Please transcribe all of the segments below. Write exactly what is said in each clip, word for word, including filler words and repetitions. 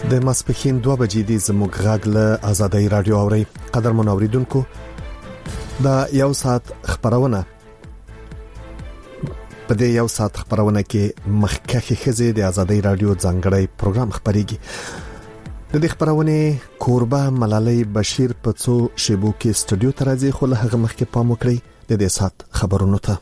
د ماسپښین دوه بجې د زموږ غږ له آزادۍ رادیو اوري. قدرمن اوریدونکو، دا یو ساعت خبرونه په دې یو ساعت خبرونه کې مخکخي خزه د آزادۍ رادیو ځانګړی پروګرام خبريږي. د دې خبرونه کوربه ملالۍ بشیر په څو شیبو کې استودیو ته راځي، خو له هغه مخکې پام وکړئ د دې ساعت خبرونو ته.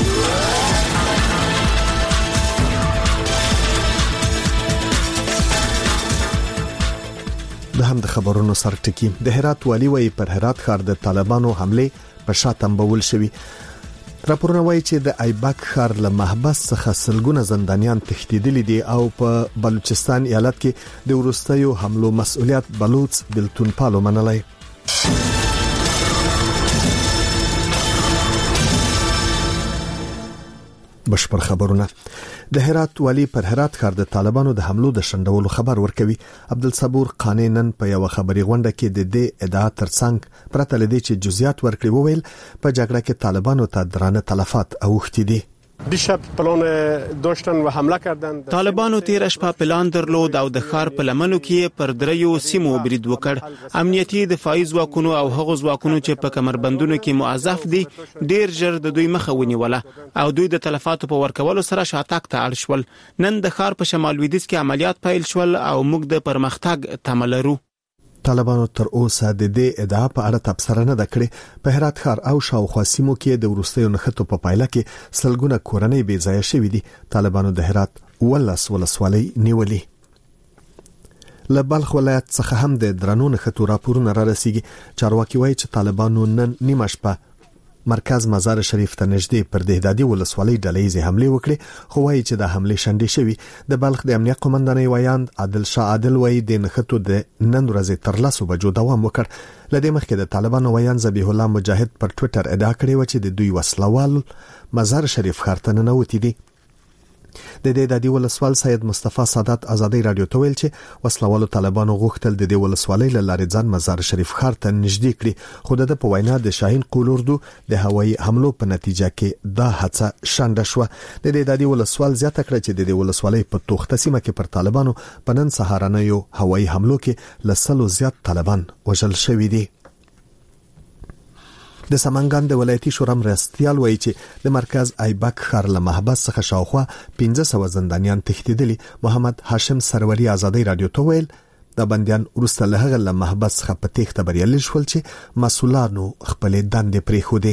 د هم د خبرونو سرټکی د هرات والی وای پر هرات ښار د طالبانو حمله په شاتم بول شوی. راپورونه وایي چې د ایبک ښار له محبس څخه سلګونه زندانیان تښتیدلي دي او په بلوچستان ایالت کې د ورستیو حملو مسؤلیت بلوچ بلتون پالو منلای. بشپړ خبرونه. د هرات والی پر هرات ښار د طالبانو د حملو د شندولو خبر ورکوي. عبدالصبور قانونن په یو خبري غونډه کې د دې ادعا ترڅنګ پرته لدی چې جزئیات ورکړي وویل په جګړه کې طالبانو ته درانه تلفات اوښتي دي. دیشب پلان داشتن و حمله کردند. طالبانو تیر شپه پلان درلود او د ښار په لمنو کې پر دریو سیمو برید وکړ. امنیتي دفاعي ځواکونو او هغو ځواکونو چې په کمربندونو کې موظف دي ډیر ژر د دوی مخه ونیوله او دوی د تلفاتو په ورکولو سره شاتګ ته اړ شول. نن د ښار په شمال لویدیځ کې عملیات پیل شول او موږ د پرمختګ تمه لرو. طالبانو تر اوسه د دې ادعا په اړه تبصره نه کړې. په هرات ښار او شاوخوا سیمو کې د ورستیو نښتو په پایله کې سلګونه کورنۍ بې ځای شوې دي. طالبانو د هرات ولس ولسوالۍ نیولې. له بلخ ولایت څخه هم د درنو نښتو راپورونه را رسیږي. چارواکي وایي چې طالبانو نن نیمه شپه مرکز مزار شریف ته نږدې پر دهدادي ولسوالۍ ډلېزي حمله وکړي، خو وایي چې د حمله شنډې شوی. د بلخ د امنیت قومندان ویاند عادل شاه عادل وایي د نښتو د نن ورځې تر لاسو بجو دوام وکړ. لدې مخکې د طالبانو ویاند ذبیح الله مجاهد پر ټوئیټر ادعا کړې و چې د دوی وسلوال مزار شریف ښار ته ننوتي دي. د دې د دې ولسوال سید مصطفی سادات آزادۍ رادیو ته ویل چې وسلوالو طالبانو غوښتل د دې ولسوالۍ له لارې ځان مزار شریف ښار ته نږدې کړي، خو د په وینا د شاهین قولوردو د هوایي حملو په نتیجه کې دا هڅه شنډه شوه. د دې د دې ولسوال زیاته کړه چې د دې ولسوالۍ په توخته سیمه کې پر طالبانو په نن سهارنیو هوایي حملو کې لسلو زیات طالبان وژل شوي دي. د سمنګان د ولایتي شورا مرستيال وایي چې د مرکز ایبک ښار له محبس څخه شاوخوا پنځه سوه زندانیان تښتیدلي. محمد هاشم سروري آزادۍ رادیو ته ویل د بنديان ورسته له هغه له محبس څخه په تېښته بریالي شول چې مسؤلانو خپل دندې پرېښودې.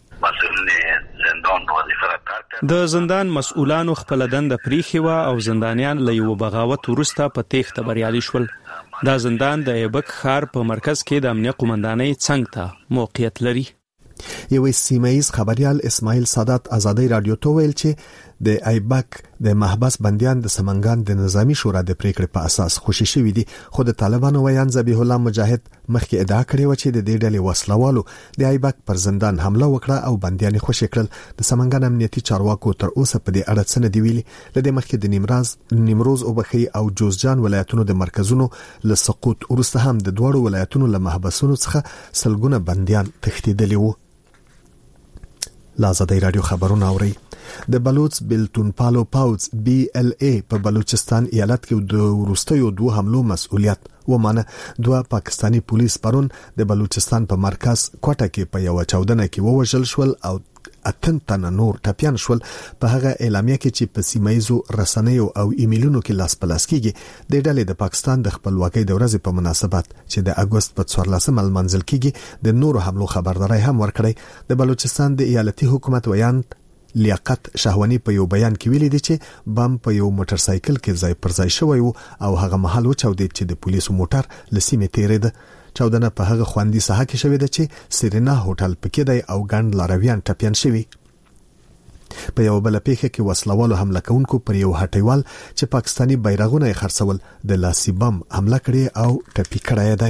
د زندان مسؤلانو خپل دنده پریخي و او زندانیان له یو بغاوت ورسته په تېښته بریالي شول. دا زندان د ایبک ښار په مرکز کې د امنیت قومندانۍ څنګ ته موقعیت لري. یو سیمایز خبريال اسماعیل سادات آزادۍ رادیو ته ویل چې د ایبک د محبس بنديان د سمنګان د نظامی شورا د پریکړې په اساس خوشي شوی دي، خو د طالبانو ویان ذبیح الله مجاهد مخکې ادعا کړې و چې د دې ډلې وسلوالو د ایبک پر زندان حمله وکړه او بنديان خوشي کړل. د سمنګان امنیتي چارواکو تر اوسه په دې اړه څه نه دی ویلي. لدې مخکې د نیمراز نیمروز او بخي او جوزجان ولایتونو د مرکزونو له سقوط ورسته هم د دوړو ولایتونو له محبسونو څخه سلګونه بنديان تښتیدلي وو. آزادۍ رادیو خبرونه اوري. د بلوچ بلتون پالو پاوز بی ال ای په بلوچستان ایالت کې د ورستیو دوه حملو مسؤلیت ومانه. دوه پاکستانی پولیس پرون د بلوچستان په مرکز کوټه کې په یو چاودنه کې ووژل شول او اتن تن نور ټپيان شول. په هغه اعلامیه کې چې په سیمایزو رسنیو او ایمیلونو کې لاس پلاس کیږي د ډلې د پاکستان د خپلواکۍ د ورځې په مناسبت چې د اگست په څوارلسمه منځل کېږي د نورو حملو خبرداري هم ورکړي. د بلوچستان د ایالتي حکومت ویاند لیاقت شهوانی په یو بیان کې ویلي دي چې بم په یو موټر سایکل کې ځای پر ځای شوی او هغه محل وچاودید چې د پولیسو موټر لسیمه تیرېده. چاودنه په هغه خواندي ساحه کې شوې ده چې سرینا هوټل پکې دی او ګڼ لارویان ټپيان شوي. په یو بل پیښه کې وسلوالو حمله کوونکو پر یو هټیوال چې پاکستانی بیرغونه یې خرڅول د لاسي بم حمله کړې او ټپي کړی دی.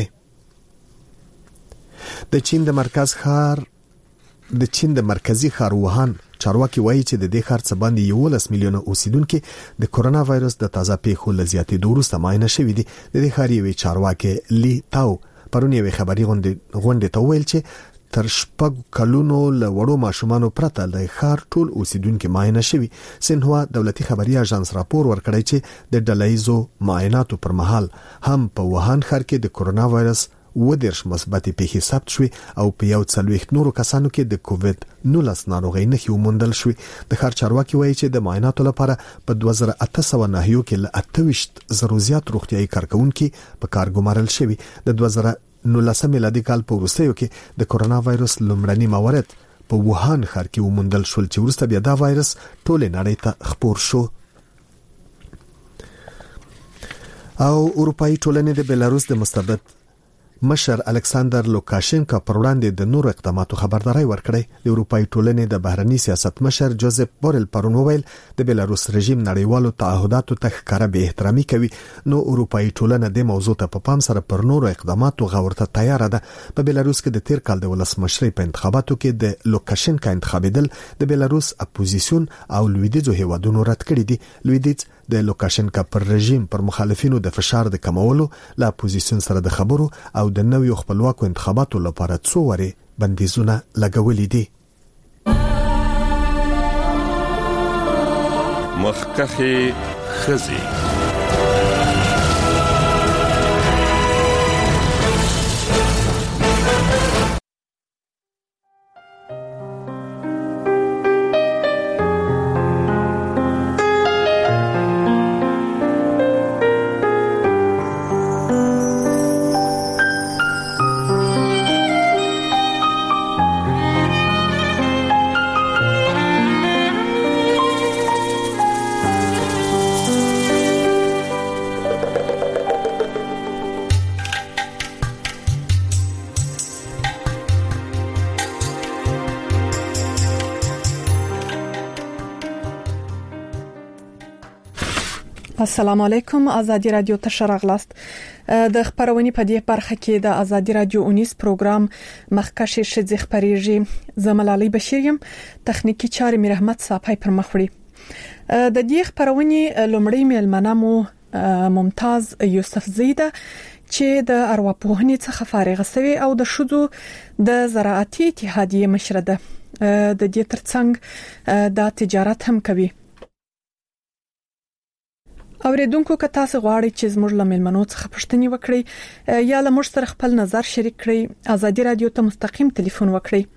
د چین د مرکز ښار د چین د مرکزی ښار ووهان چارواکي وایي چې د دې ښار څخه باندې یولس میلیونه اوسیدونکو د کورونا وایرس د تازه پیښو لزیاتې دوروسته معاینه شوې دي. د دې ښار یوې چارواکي لی تاو پرون یوې خبري غونډې ته ویل چې تر شپږ کلونو له وړو ماشومانو پرته د ښار ټول اوسیدونکو معاینه شوي. سینهوا دولتي خبري اژانس راپور ورکړی چې د ډلایزو معایناتو پر مهال هم په ووهان ښار کې د کرونا وایرس و دیرش مثبت پیښې ثبت شوې او په یو څلوېښت نورو کسانو کې د کووډ نولس ناروغي نښې وموندل شوې. د ښار چارواکي وایي چې د معایناتو لپاره په دوه زره اته سوه نهه کې له اته ویشت زرو زیات روغتيایي کارکونکو په کار ګمارل شوي. د دوه زره نولس میلادي کال په وروستیو کې د کرونا وایرس لومړني موارد په ووهان ښار کې وموندل شول چې وروسته بیا دا وایرس ټول نړۍ ته خپور شو. او اروپאי ټولنې د بلاروس د مستبد مشر الکساندر لوکاشنکا پر وړاندې د نورو اقداماتو خبرداري ورکړې. د اروپאי ټولنې د بهرنی سیاست مشر جوزف بورل پرون وویل د بلاروس رژیم نړیوالو تعهداتو ته ښکاره به احترامي کوي. نو اروپאי ټولنه د موضوع ته په پام سره پر نورو اقداماتو غور ته تیار ده. په بلاروس کې د تیر کال د ولسمشرۍ په انتخاباتو کې د لوکاشنکا انتخابېدل د بلاروس اپوزیسیون او لویدیځو هیوادونو رد کړی دي. لویدیځ د لوکاشنکا پر رژیم پر مخالفینو د فشار د کمولو له اپوزیسیون سره د خبرو او د نویو خپلواکو انتخاباتو لپاره څو وری بندیزونه لګولې دي. مخکخي خزي السلام علیکم. آزادی رادیو ته شراغلاست. د خبرونې په دې برخه کې د آزادی رادیو اونیس پروګرام مخکشه شذ خبريږي. زملالي بشیریم تخنیکی چارې مې رحمت صاحب پر مخ وړي. د دې خبرونې لومړی میلمنامو ممتاز یوسف زیده چې د ارواپوهنې څخه فارغ شوی او د شذو د زراعتي اتحادیې مشر ده. د دې ترڅنګ د تجارت هم کوي. اوریدونکو که تاسو غواړئ چې زموږ له میلمنو څخه پوښتنې وکړئ یا له موږ سره خپل نظر شریک کړئ، آزادي رادیو ته مستقیم ټلیفون وکړئ.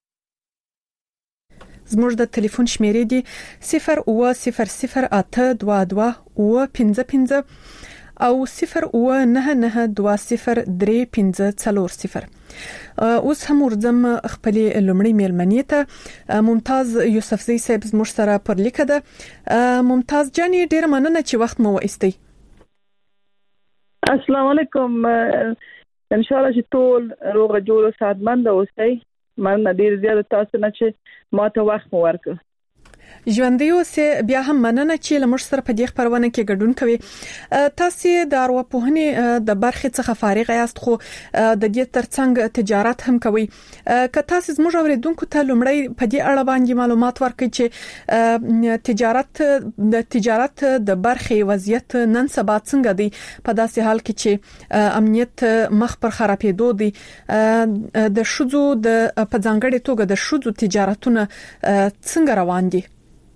زموږ د ټلیفون شمیرې دي صفر اوه صفر صفر اته دوه دوه اوه پنځه پنځه او صفر اوه نه نه دوه صفر درې پنځه څلور صفر. اوس هم ورځم خپل لومړی میلمنې ته ممتاز یوسفزی صاحب زموږ سره پر لیکه ده. ممتاز جانی ډیر مننه چې وخت مو وایستی. السلام علیکم. ان شاء الله چې ټول روغ جوړ او سعادتمند اوسئ. مننه ډیر زیات تاسو نه چې ما ته وخت مو ورکړ. ژوندۍ اوسه بیا هم مننه چې لمر سره په دې خبرونه کې ګډون کوي. تاسو د ارواپوهنې د برخې څخه فارغ یاست خو د دې ترڅنګ تجارت هم کوي. که تاسو زموږ اوریدونکو ته لومړی په دې اړه باندې معلومات ورکړئ چې تجارت د تجارت د برخې وضعیت نن سبا څنګه دی په داسې حال کې چې امنیت مخ پر خرابېدو دی. د شذو د په ځانګړي توګه د شذو تجارتونه څنګه روان دي؟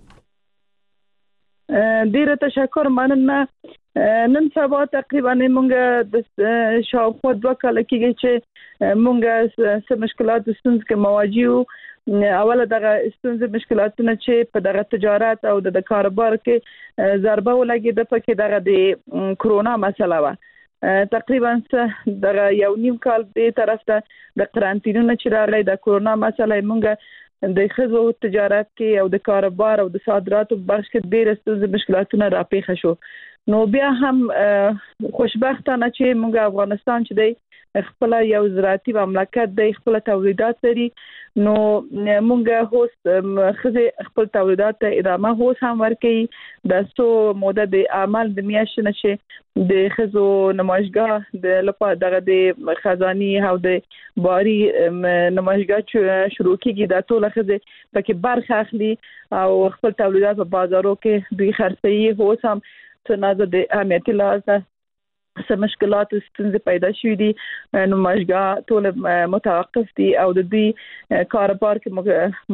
ډیره تشکر. مننه. نن سبا تقریبا موږ د شاوخوا دوه کال کېږي چې موږ سم مشکلات د ستونزې کې مواجه یو. اوله دغه ستونزې مشکلاتونه چې په دغه تجارت او د کاروبار کې ضربه ولګېده پکې دغه د کرونا مسله و. تقریبا دغه یو نیم کال به طرف ته د قرنطینونو چې راغلی د کرونا مسله موږ د خزو تجارت کې او د کاروبار او د صادراتو برخه کې ډېر ستونزې مشکلاتونه راپېښ شو. نو بیا هم خوشبختانه چې موږ افغانستان چې دی خپل یو زراعتي مملکت دی، خپل تولیدات لري. نو موږ هوس خزه خپل تولیدات ته ادامه هوس هم ورکړي. د سو موده د عمل د میاشتې چې د خزو نمایشګاه د لپاره دغه د خزاني او د باري نمایشګاه شروع کیږي. د ټول خزه پکې برخه اخلي او خپل تولیدات په بازارو کې دوی خرڅي هوس هم څنګه د امنیتي لحاظه څه مشکلات او ستونزې پیدا شوې دي نو مشګه ټول متوقف دي او د دوی کاروبار کې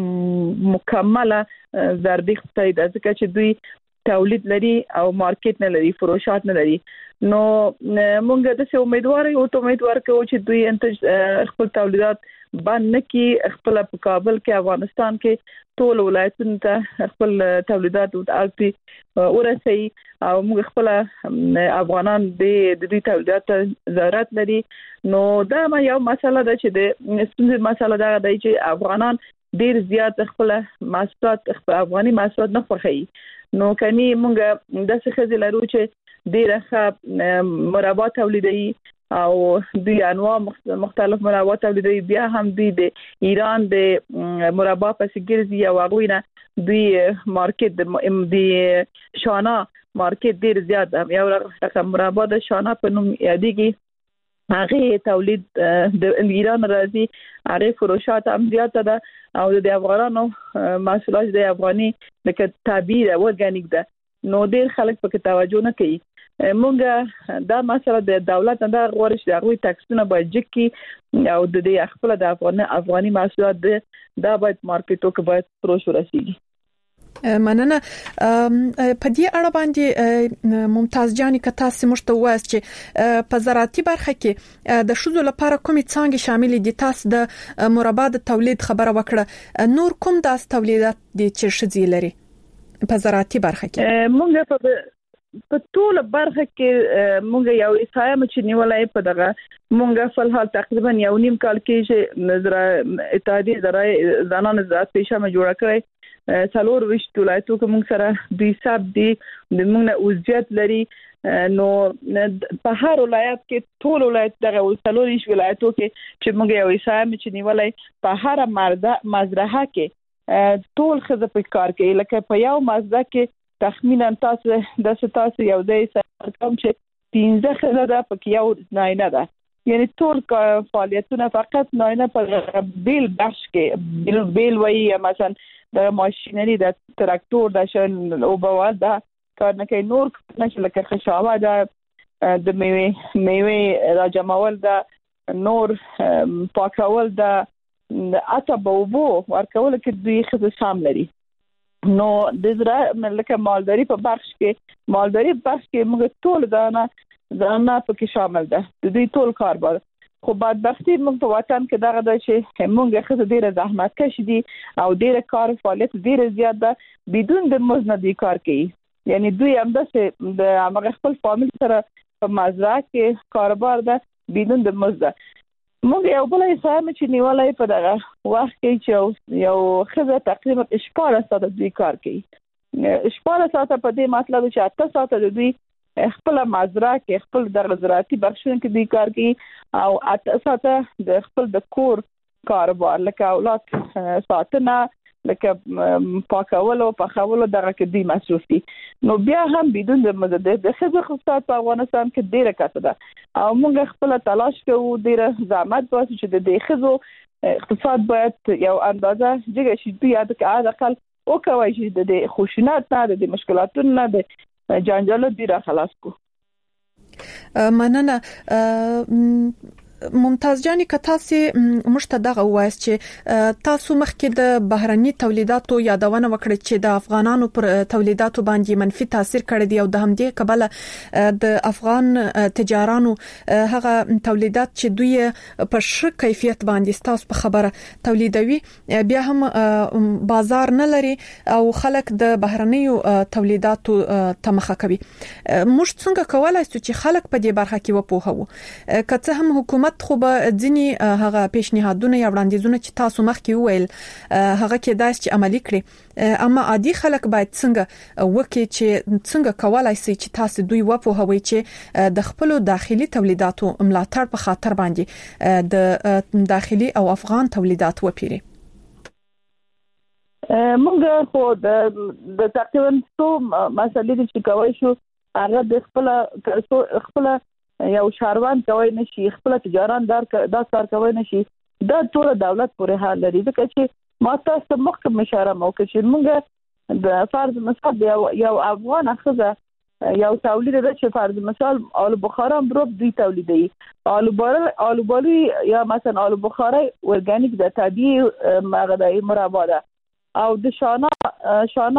مکمله ضربې خوري د ځکه چې دوی تولید لري او مارکیټ نه لري فروشات نه لري نو مونږ د څه امیدوار یو ته امیدوار کوو چې دوی انت خپل تولیدات باندې نکي خپل په کابل کې افغانستان کې ټول ولایتونو ته خپل تولیدات او الپی ورسي او موږ خپل افغانان د دې تولیدات ضرورت لري نو دا یو مسله ده چې د ستونزې مسله ده چې افغانان ډیر زیات خپل محصولات خپل افغاني محصولات نه خوښي نو کني موږ د څه خزي لرو چې ډیره ښه مربا تولیدي او دوی انواع مختلف مربا تولیدي بیا هم دوی د ایران د مربا پسې ګرځي او هغه دوی مارکیټ د شانا مارکیټ ډیر زیات یو رقم مربا د شانا په نوم یادېږي هغه تولید د ایران راځي هغه فروشات هم زیات ده او د افغانانو محصولات د افغاني لکه تعبیر او ارګانیک ده نو ډیر خلک پکې توجه نه کوي مونږه دا مسله د دولت نه غوړش د هغه ټاکسونه باید جکي او د دې خپل د افغاني افغاني محصولات دا باید مارکیټو کې باید پروش ورسیږي مننه په دې اړه باندې ممتاز جاني کتا سمشته واس چې په زراعتي برخه کې د شذو لپاره کومې څنګه شامل دي تاسو د مربا د تولید خبره وکړه نور کوم داس تولیدات دي چې شذي لري په زراعتي برخه کې مونږ په په ټول برخه کې مونږ یو اسایم چې نیولای په دغه مونږ په حال تقریبا یو نیم کال کې چې نظر اتحادیه زراعي زنان زراعت پیشمه جوړه کړې څلور وشت ولایتو کې مونږ سره دوی سب دي د مونږ اوزیت لري نو په هر ولایت کې ټول ولایت دغه څلور وشت ولایتو کې چې مونږ یو اسایم چې نیولای په هر مرده مزرعه کې ټول خزه په کار کې لکه په یو مزرعه کې تخمینا تاسو د تاسو یو ځای سره کوم چې پنځه خزه ده پکې یو ناینه ده یعنی ټول فعالیتونه فقط ناینه په بیل بخش کې بیل بیل وایي مثلا د ماشينري د تراکتور د شن او بوال دا کار نه کوي نور نه لکه خشاوه ده د میوه میوه راجمول ده نور پاکول ده اته بوبو ورکول کې دوی خزه شامل لري نو د زراعت لکه مالداري په بخش کې مالداري په بخش کې موږ ټول دانه دانه پکې شامل ده د دوی ټول کاروبار خو بدبختی موږ په وطن کې دغه د چې موږ خزه ډیره زحمت کش دي او ډیره کار فعالیت ډیره زیات ده بدون د مزد دی کار کوي یعنی دوی هم د هغه خپل فامیل سره په مزرعه کې کاروبار ده بدون د مزد موږ یو بل اسایم چې نیولای په دغه وخت کې چې یو خزه تقریبا شپږ ساعته دوی کار کوي شپږ ساعته په دې مطلب چې اته ساعته دوی خپل مزرعه کې خپل د زراعتي بخښونو کې دوی کار کوي او اته ساعته د خپل د کور کاروبار لکه اولاد ساتنه لکه پاکول او پخول دغه کې دی مصروف دي نو بیا هم بدون د مزد د خزه خصوصات په افغانستان کې ډیره کته ده او موږ خپل تلاش کوو ډیره زحمت واسه چې د خزو اقتصاد باید یو اندازه جګه شي بیا د اقل او کوي چې د خوشینات نه د مشکلاتونو نه د جنجال دی را خلاص کو مننه ممتاز جاني کتاسي مشته دغه وایس چې تاسو مخکې د بهرني تولیداتو یادونه وکړه چې د افغانانو پر تولیداتو باندې منفي تاثیر کړی دی او د همدې کبله د افغان تجارانو هغه تولیدات چې دوی په ښه کیفیت باندې تاسو په خبره تولیدوي بیا هم بازار نه لري او خلک د بهرنیو تولیداتو تمخه کوي موږ څنګه کولای شو چې خلک په دې برخه کې وپوهوو کته هم حکومت خو به ځینی هغه پیشنهادونه یا وړاندیزونه چې تاسو مخکې وویل هغه کې داس چې عملی کړي اما عادي خلک باید څنګه وکړي چې څنګه کولای شي چې تاسو دوی وپوهوي چې د خپل داخلي تولیداتو ملاتړ په خاطر باندې د داخلي او افغان تولیدات وپیري موږ خو د تقریبا څو مسلې چې کوي شو هغه د خپل خپل یو شاروان کوي نشي خپل تجاران دار دا کار کوي نشي دا ټول دولت پورې حال لري ځکه چې ما تاسو مخکې اشاره مو کړې چې موږ د فرض مثال یو یو افغان خزه یو تولید ده چې فرض مثال آلو بخارا هم برو دوی تولیدي آلو بار آلو بالو یا مثلا آلو بخارا ارګانیک د طبيعي مغذي مربا ده او د شانا شانا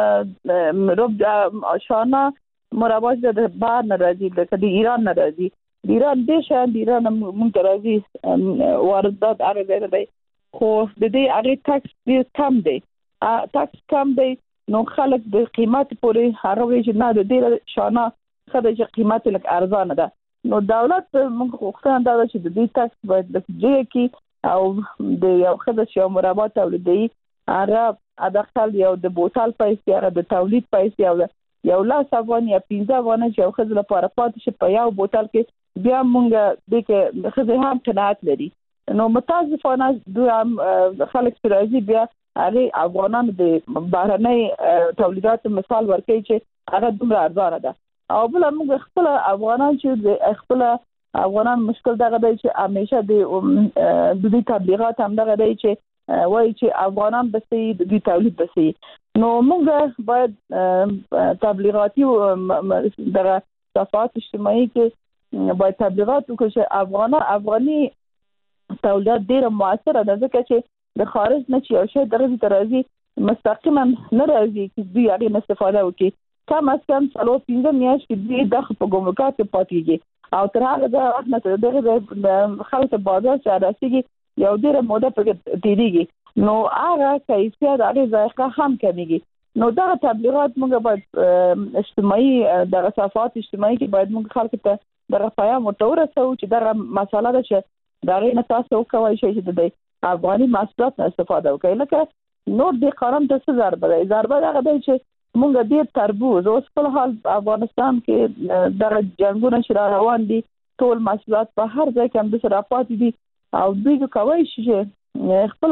رب شانا مربا د بهر نه راځي د ایران نه راځي د ایران د شان د ایران مونږ راځي واردات هغه دی خو د دې هغه ټاکس ډیر کم دی ټاکس کم دی نو خلک د قیمت پورې هغه وی چې نه د دې شانه خدای چې قیمت لک ارزانه ده نو دولت موږ خوښتان دا چې د دې ټاکس باید د جې کې او د یو خدای چې مربا تولیدي هغه ادخل یو د بوتل پیسې هغه د تولید پیسې او یو لاس افغان یا پنځه افغان چې یو خدای لپاره پاتې شي په یو بوتل کې بیا موږ د کې خدای هم قناعت لري نو متاسفانه دوی هم خلک راځي بیا هغه افغانان د بهرنۍ تولیدات مثال ورکوي چې هغه دومره ارزانه ده او بل موږ خپل افغانان چې خپل افغانان مشکل دغه دی چې همیشه د دوی تبلیغات هم دغه دی چې وایي چې افغانان بسي د دوی تولید بسي نو موږ باید تبلیغاتي دغه صفحات اجتماعي کې باید تبلیغات وکړو چې افغان افغاني تولیدات ډیر موثر ده ځکه چې د خارج نه چې یو شی درځي ترازی مستقیما نه راځي چې دوی هغه استفاده وکړي کم از کم څلور پنځه میاشتې دوی د په ګمرکات کې پاتېږي او تر هغه د وخت نه دغه خلک بازار چې راسيږي یو ډیره موده پکې تیریږي نو هغه کیفیت هغه ذایقه هم کمیږي نو دا تبلیغات موږ باید اجتماعي د صفحات اجتماعي کې باید موږ خلک ته د پیغام ورسوو چې دا مساله ده چې دا غي نه تاسو کوي چې د افغاني محصولات استفاده وکړي لکه نور د قانون د څه ضربه ده ضربه هغه دی چې موږ د تربوز اوس په حال افغانستان کې د جنگونو چې روان دي ټول محصولات په هر ځای کې هم د صرافات دي او دوی کوي چې خپل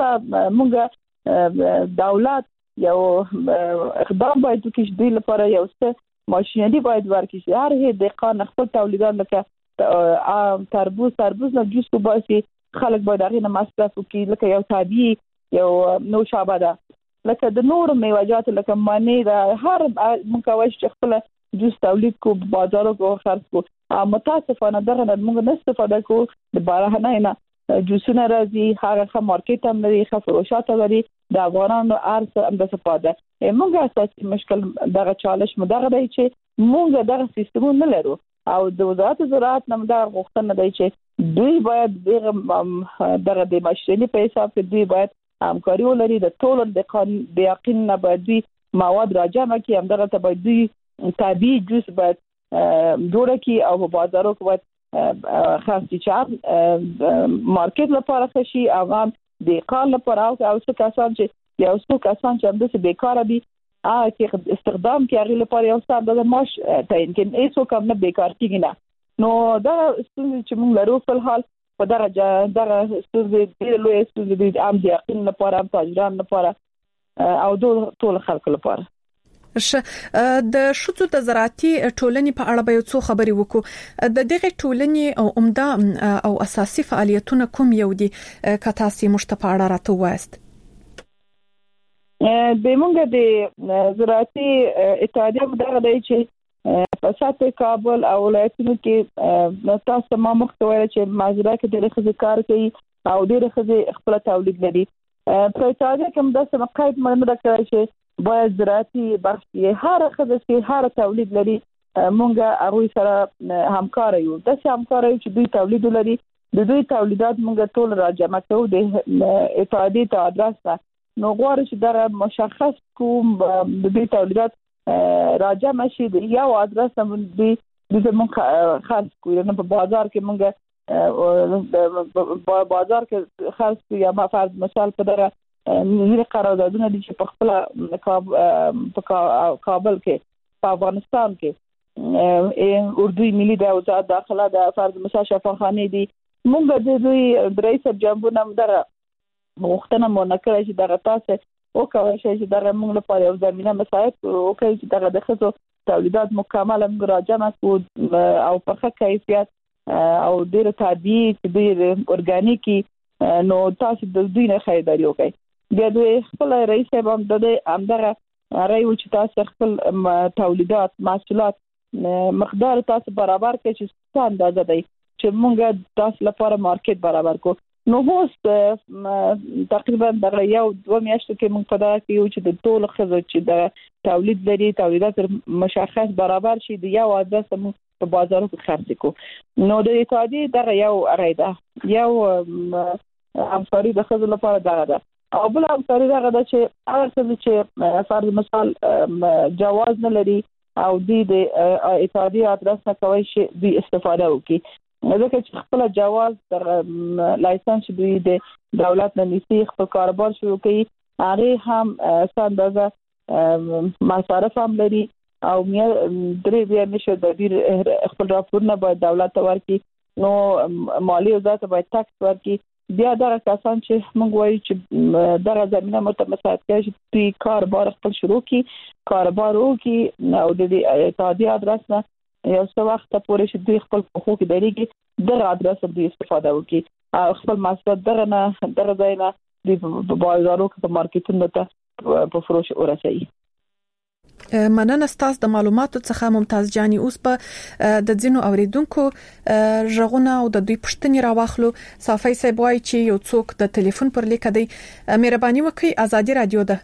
موږ دولت یو اقدام باید وکړي دوی لپاره یو څه ماشينري باید ورکړي هر هي د قانون خپل تولیدات لکه تربوز تربوز نه جوس وباسي خلک باید هغه نه مصرف وکړي لکه یو طبيعي یو نوشابه ده لکه د نور میوه‌جات لکه مانی دا هر مکوش چې خپل جوس تولید کو بازارو کې خرڅ کو متاسفانه دغه موږ نه استفاده کو د بارهنه نه جوسونه راځي هغه خه مارکیټ هم لري خه فروشات لري د افغانانو ارز هم د استفاده موږ اساسي مشکل دغه چالش مدغه دی چې موږ دغه سیستم نه لرو او د وزارت زراعت نم دا غوښتنه دی چې دوی باید دغه د ماشيني په حساب کې دوی باید همکاري ولري د ټول د قانون د یقین نه باید دوی مواد راجمع کړي هم دغه ته باید دوی طبيعي جوس باید جوړ کړي او په بازارو کې باید خاصي چار مارکیټ لپاره خشي او هم د قال لپاره او څه کسان چې یو څو کسان چې هم د بیکاره دي ا چې استخدام کې هغه لپاره یو څه د معاش تعین کې ایسو کم نه بیکار کیږي نه نو دا ستونزې چې موږ لرو په حال په درجه دغه ستونزې د لوی ستونزې د عام ځکن لپاره هم تاجران لپاره او ټول خلک لپاره ش د شتو د زراعتي ټولنې په اړه به یو څو خبرې وکړو د دغه ټولنې او عمده او اساسي فعالیتونه کوم یو دي کتاسي مشتپاړه راته واست د مونږ د زراعتي اتحادیه مدغه دی چې په ساتي کابل او ولایتونو کې تاسو ما مختوي چې ماجرا کې د خزي کار کوي او د خزي خپل تولید لري په اتحادیه کې د سمقایت مننه کوي چې باید زراعتي بخشي هر خزي چې هر تولید لري مونږ هغه سره همکار یو د همکار یو چې دوی تولید لري د دوی تولیدات مونږ ټول راجمع کوو د اتحادیه ته ادرس نو غواړي چې دا مشخص کوم د دې تولیدات راجع مشي د یو ادرس هم دی د موږ خاص کوی نه په بازار کې موږ په بازار کې خاص یا فرض مثال په دغه نیمه قراردادونه دي چې په خپل په کابل کې په افغانستان کې اردوی ملي د وزارت داخله د فرض مثال شفاخانه دي موږ د دوی رئیس جمهور نام دغه وختونه مونږ کړی چې دغه تاسو او کوي چې دغه موږ لپاره یو زمينه مساعد او کوي چې دغه د خصو تولیدات مکمل مراجعه کو او په کیفیت او ډیر طبيعي ډیر اورګانیکي نو تاسو د دوی نه خریداري وکړئ بیا دوی خپل رئیس هم د همدغه راي و چې تاسو خپل تولیدات محصولات مقدار تاسو برابر کړئ چې څه اندازه دی چې موږ تاسو لپاره مارکیټ برابر کو. نو اوس تقریبا د یو دوه میاشتو کې موږ په دا کې یو چې د ټول خزو چې د تولید لري تولیدات مشخص برابر شي د یو ادرس موږ په بازارو کې خرڅ کو. نو د اتحادیې دغه یو اړیده یو همکاري د خزو لپاره دغه ده. او بل همکاري دغه ده چې هغه څه چې فرض مثال جواز نه لري او د اتحادیې ادرس نه کوي شي د استفاده وکړي. ځکه چې خپل جواز تر لایسنس دوی د دولت نه نیسي خپل کاروبار شروع کوي هغه هم څنګه مصارف هم لري او درې بیا نشه د دې خپل راپورونه باید دولت ته ورکړي نو مالی وزارت باید ټاکس ورکړي. بیا دا کسان چې موږ وایو چې دغه زمينه متمسات کوي چې دوی کاروبار خپل شروع کړي کاروبار وکړي او د اتحادیې ادرس نه یو څه وخت پورې چې دوی خپل حقوق لري دغه ادرس دوی استفاده وکړي او خپل محصولات دغه نه دغه ځای نه د بازارو کې په مارکیټونو ته په فروش ورسوي. مننه ستاسو د معلوماتو څخه ممتاز جاني. اوس په د ځینو اوریدونکو ژغونه او د دوی پښتني راوخلو. صافي صاحب وایي چې یو څوک د ټلیفون پر لیک دی. مهرباني وکړئ ازادي رادیو ده.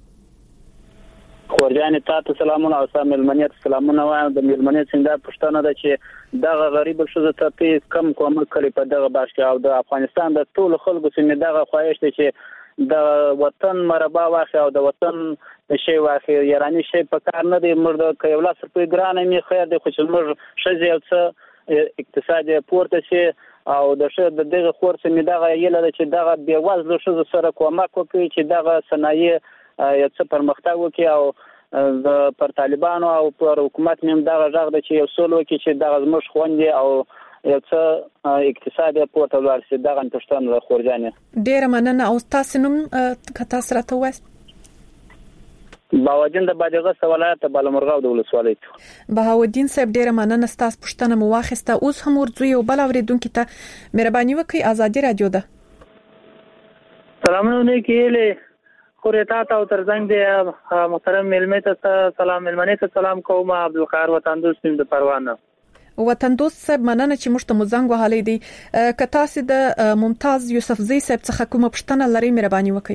خورجان تاسو سلامونه او سلام ملمنیت سلامونه وایم. د ملمنیت څنګه پښتنه ده چې دغه غریب شوزه ته په کم کومه کړی په دغه باش او د افغانستان د ټول خلکو سیمه دغه خواهش دی چې د وطن مربع واخی او د وطن شی واخی یارانه شی په کار نه دی مرده ک یو لاس په ګرانه می خیر دی خو چې موږ شزه او څه اقتصادي پورته شي او د شه د دغه خورڅ می دغه یله چې دغه بې وزله شوزه سره کومک وکړي چې دغه صنایع یو څه پرمختګ وکړي او د پر طالبانو او پر حکومت نیم دغه ژغ د چې یو سول وکړي چې دغه زموږ خوندې او یو څه اقتصادي پورته ورسي دغه پښتون خورجانه. ډیر مننه. او تاسو نوم کتا سره ته وایي؟ بهاودین د بادغیس ولایت بالامرغاو د ولسوالۍ. بهاودین صاحب ډیر مننه ستاسو پښتنه مو واخیسته. اوس هم ورځو یو بل اوریدونکو ته مهرباني وکړئ ازادي رادیو ده. سلامونه کېله خورتا ته او ترڅنګ دی محترم ملمه ته سلام ملمنه ته سلام کوم. عبدالقاهر وطن دوست د پروانه وطن دوست صاحب مننه چې موږ ته مزنګ وهلې دي. که تاسو د ممتاز یوسفزی صاحب څخه کومه پښتنه لري مهرباني وکړئ.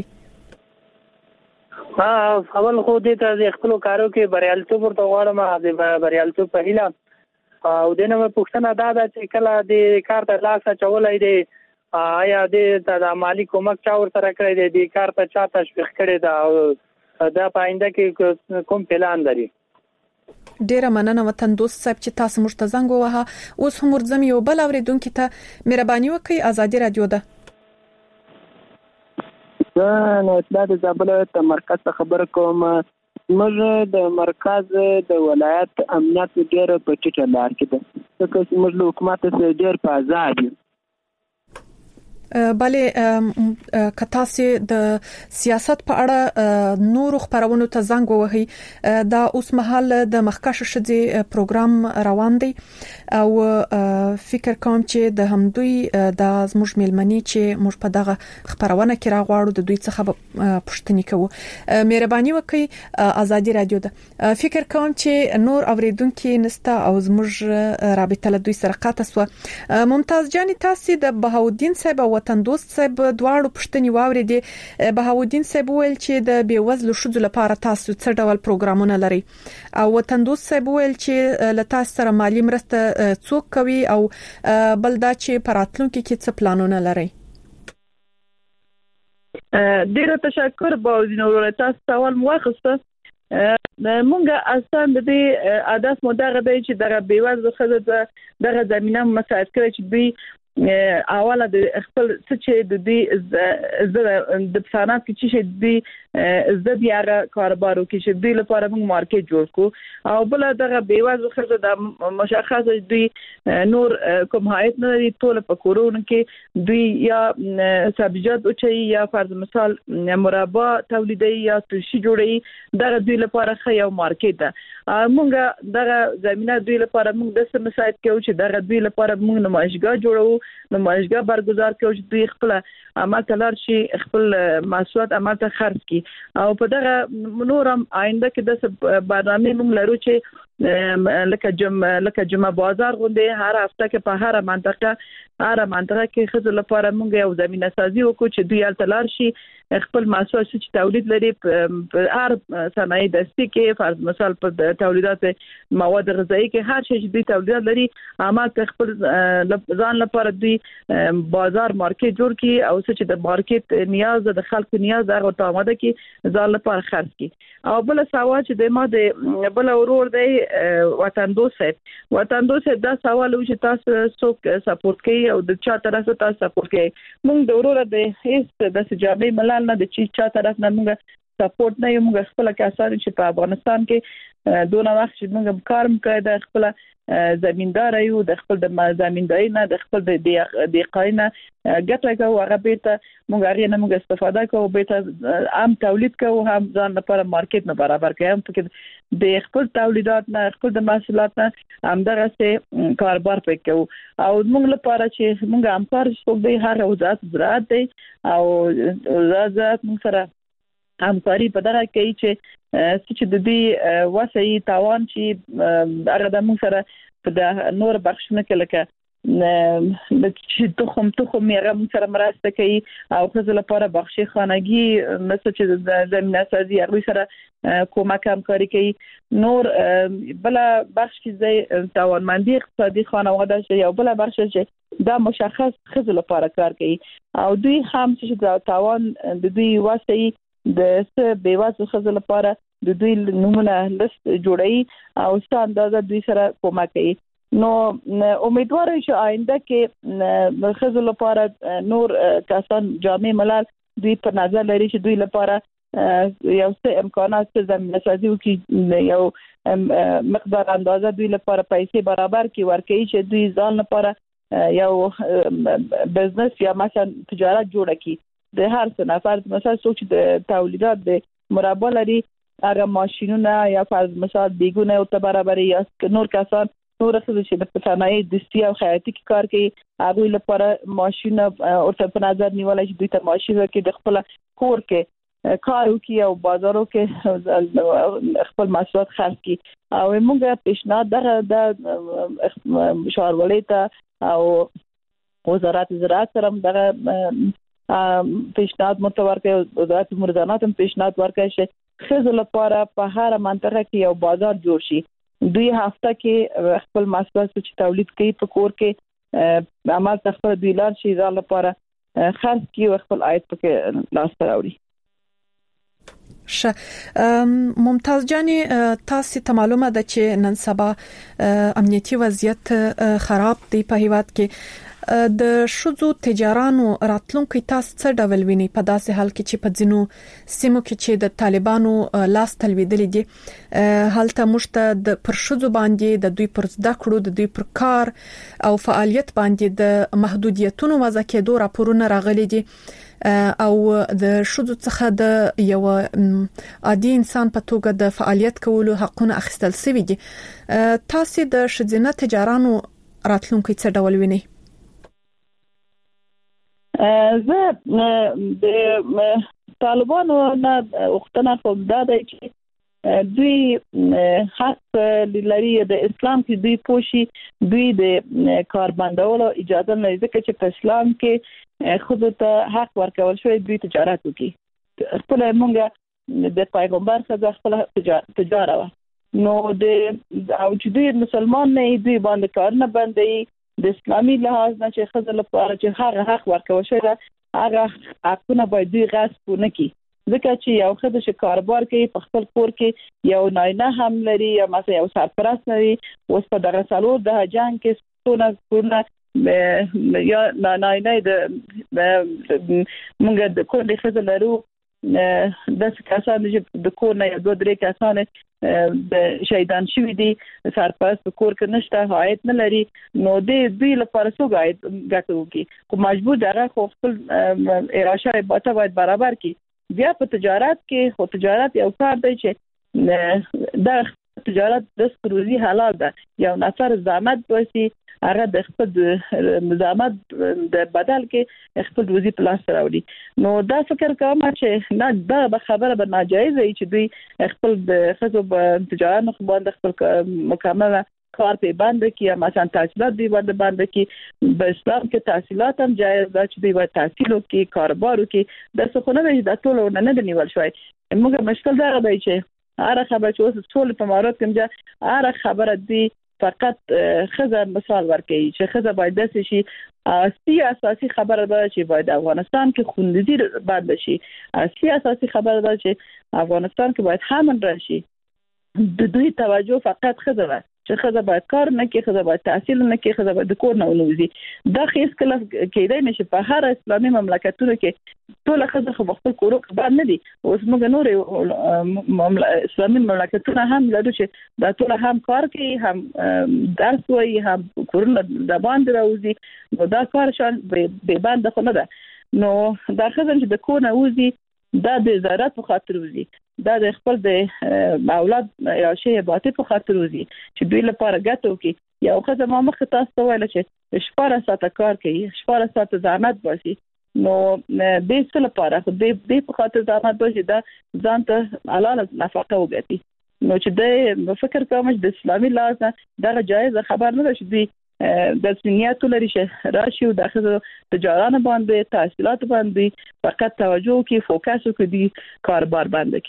ها اول خو دې ته خپل کارو کې بریالیتوب ورته غواړم د بریالیتوب په هیله او دنه مې پښتنه دا ده چې کله د کار ته لاس چولای دی آیا د مالی کومک چا ورته کړی دی د کار ته چا تشویق کړی دا او دا پاینده کې کوم پلان لري. ډیره مننه وطن دوست صاحب چې تاسو موږ ته زنګ ووهه. اوس هم ورځم یو بل اوریدونکو ته مهرباني وکړئ ازادي رادیو ده. زه نو د زابل ته مرکز ته خبر کوم. موږ د مرکز د ولایت امنیت ډیر په ټیټه لار کې ده ځکه موږ له حکومت سره ډیر په آزاد یو. بلې کتاسي د سیاست په اړه نور خبرونو ته زنګ ووهي. دا اوس مهال د مخکښ شدي پروګرام روان دی او فکر کوم چې د همدوی د زموږ ملمنی چې موږ په دغه خبرونه کې راغواړو د دوی څخه پوښتنه کوو. مهرباني وکړئ ازادي رادیو ده. فکر کوم چې نور اوریدونکو نستا او زموږ رابطه له دوی سره قاطه سو. ممتاز جان تاسو د بهاودین صاحب وطن دوست صاحب دواړو پښتني واوریدي. بهاودین صاحب ویل چې د بیوزلو شذو لپاره تاسو څه ډول پروګرامونه لري او وطن دوست صاحب ویل چې له تاسو سره مالی مرسته څوک کوي او بل دا چې پراتلونکو کې څه پلانونه لري. ډیره تشکر بهاودین ورور تاسو سوال موخصه. مونږه اصلا د دې عادت مو دغه دی چې دغه بیوزلو خزه دغه زمينه مساعد کړي چې دوی اوله د خپل څه چې د دې د د صنعت کې چې د د بیاغه کاروبارو کې چې دوی لپاره موږ مارکیټ جوړ کو او بل دغه بیوازو خزه د مشخصه دوی نور کوم حایت نه لري ټول په کورونو کې دوی یا سبزیجات او چي یا فرض مثال مربا تولیدي یا ترشي جوړي دغه دوی لپاره خو یو مارکیټ ده. موږ دغه زمينه دوی لپاره موږ د سمسایت کوو چې دغه دوی لپاره موږ نمایشګاه جوړو نمایشګاه برگزار کوي چې دوی خپل عمل تلار شي خپل محصولات عمل ته خرڅ کړي او په دغه نورم آینده کې د برنامه موږ لرو چې لکه جم لکه جمعه بازار غونډه هر هفته کې په هر منطقه هر منطقه کې خزل لپاره موږ یو زمينه سازي وکړو چې دوی التلار شي خپل محصولات چې تولید لري په هر صنایع دستي کې فرض مثال په تولیدات مواد غذایی کې هر شي چې دوی تولیدات لري عامه خپل ځان لپاره دوی بازار مارکیټ جوړ کړي او چې د مارکیټ نیاز د خلکو نیاز هغه ته آماده کړي ځان لپاره خرڅ کړي او بل سوال چې د ما د بل ورور دی وطن دوست وطن دوست دا سوال و چې تاسو څوک سپورټ کوي او د چا طرف ته تاسو سپورټ کوي موږ د ورور د هیڅ د سجابي ملال نه د چی چا طرف نه موږ سپورټ نه یو موږ خپل کسان چې په افغانستان کې دونه وخت چې موږ کار مکړه د خپل زمیندار یو د خپل د زمینداري نه د خپل د دیقاینه ګټه کوو هغه به ته موږ هغه نه موږ استفاده کوو به ته عام تولید کوو هم ځان لپاره مارکیټ نه برابر کوي هم پکې د خپل تولیدات نه خپل د محصولات نه همدغه سه کاروبار پکې او موږ لپاره چې موږ همکار څوک دی هر وزارت زراعت دی او وزارت موږ سره همکاري په دغه کې چې چې د دې واسي تاوان چې هغه د موږ سره په د نور بخښنه کې لکه د چې تخم تخم یې موږ سره مرسته کوي او خپل لپاره بخښي خانګي مثل چې د زمينه سازي هغه سره کومک همکاري کوي نور بل بخش کې زي توانمندي اقتصادي خانواده شي یو بل بخش چې دا مشخص خپل لپاره کار کوي او دوی هم چې د تاوان د دوی واسي د څه بیواسه خزل لپاره د دوی نمونه لست جوړي او څه اندازه دوی سره کومک کوي نو امیدوار یم چې آینده کې خزل لپاره نور کسان جامع ملل دوی په نظر لري چې دوی لپاره یو څه امکانات زمينه سازي وکړي یو مقدار اندازه دوی لپاره پیسې برابر کړي ورکړي چې دوی ځان لپاره یو بزنس یا مثلا تجارت جوړ کړي د هر څه نفر مثلا څوک چې د تولیدات د مربا لري هغه ماشينونه یا فرض مثال دیګونه او ته برابر یا نور کسان نور څه چې په صنایع دستي او خیاطي کې کار کوي هغه لپاره ماشينه او ته په نظر نیولای چې دوی ته ماشينه کې د خپل کور کې کار وکي او بازارو کې خپل محصولات خرڅ کړي او موږ پیشنهاد دغه د شاورولې ته او وزارت زراعت سره دغه پیشنهاد متور کوي وزارت مردانات هم پیشنهاد ورکړي چې خزل لپاره په هر منطقه کې یو بازار جوړ شي دوی هفته کې خپل محصولات چې تولید کوي په کور کې عمل تخفیف دوی لار شي ځان لپاره خرڅ کوي او خپل عاید پکې لاس ته راوړي ش ممتاز جاني تاسو ته معلومه ده چې نن سبا امنیتي وضعیت خراب دی په هیواد کې د شذو تجارانو راتلونکو تاسو څه ډول ویني په داسې حال کې چې په ځینو سیمو کې چې د طالبانو لاس تلویدلې دي حالته مشته د پر شذو باندې د دوی پر زده کړو د دوی پر کار او فعالیت باندې د محدودیتونو وضع کېدو راپورونه راغلي دي او د شذو څخه د یو عادي انسان په توګه د فعالیت کولو حقونه اخیستل شوی دي تاسو د شذینه تجارانو راتلونکو څه ډول ویني زه د طالبانو نه وختونه کوم دا چې دوی حق لري د اسلام کې دوی پوشي دوی د کاربندولو اجازه نه ځکه چې په اسلام کې خود ته حق ورکول شوی دوی تجارت وکړي خپل مونږه د پیغمبر څخه خپل تجارت نو د او چې دوی مسلمان نه دوی باندې کار نه باندې د اسلامي لحاظ نه چې خزل لپاره چې هغه حق ورکول شوی هغه حقونه باید دوی غصب نه کړي ځکه چې یو خدای چې کاروبار کوي په خپل کور کې یو ناینه هم لري یا مثلا یو سرپرست لري اوس په دغه سالور د جنگ کې څونه څونه یا ناینه د موږ د کور د خزل لرو د کسان چې د کور نه دوه درې کسان د شهیدان شوی دي سرپرست په کور کې نشته عاید نه لري نو د دوی لپاره څو عاید ګټو کې خو مجبور دغه خپل اراشه باته باید برابر کړي بیا په تجارت کې خو تجارت یو کار دی چې د تجارت د سروزي حلال ده یو نفر زحمت وسی هغه د خپل نظامت د بدل کې خپل وزي پلاس راوړي نو دا فکر کوم چې نه دا خبره به ناجایز وي چې دوی خپل د خزو په تجارت خو باندې خپل مکمل کار په باندې کې مثلا تحصیلات دی باندې باندې کې په اسلام کې تحصیلات هم جایز ده چې دی تحصیل کې کاروبار کې د څه نه د ټولو نه نه نیول شوی موږ مشکل دا دی چې هر خبره چې اوس ټول په مارات کې هر خبره دی فقط خزه مثال ورکړي چې خزه باید د شي اصلي اساسي خبره ده چې باید افغانستان کې خوندزي باندې شي اصلي اساسي خبره ده چې افغانستان کې باید همن راشي د دوی توجه فقط خزه ده چې خزه باید کار نه کوي خزه باید تحصیل نه کوي خزه باید کور نه ونوزي دا هیڅ کله کېدای نشي په هر اسلامي مملکتونو کې ټول خزه خو خپل کور باندې نه دي اوس موږ نور اسلامي مملکتونه هم لرو چې دا ټول هم کار کوي هم درس وایي هم کورونه د باندې راوځي نو دا کار شان به باندې خو نه ده نو دا خزه چې د کور نه وځي دا د زراعت په خاطر وځي دا د خپل د اولاد یا شی باطل په خاطر وځي چې دوی لپاره ګټو کې یو خزه ما مخ تاسو ویل چې شپاره ساعت کار کوي شپاره ساعت زحمت باسي نو د څه لپاره د دې په خاطر زحمت باسي دا ځان ته حلاله نفقه وګټي نو چې د فکر کوم چې د اسلامي لاس دا جایز خبر نه ده چې دوی د سنیات لري چې راشي او د تجارت باندې تحصیلات باندې فقط توجه کوي فوکس کوي کاروبار باندې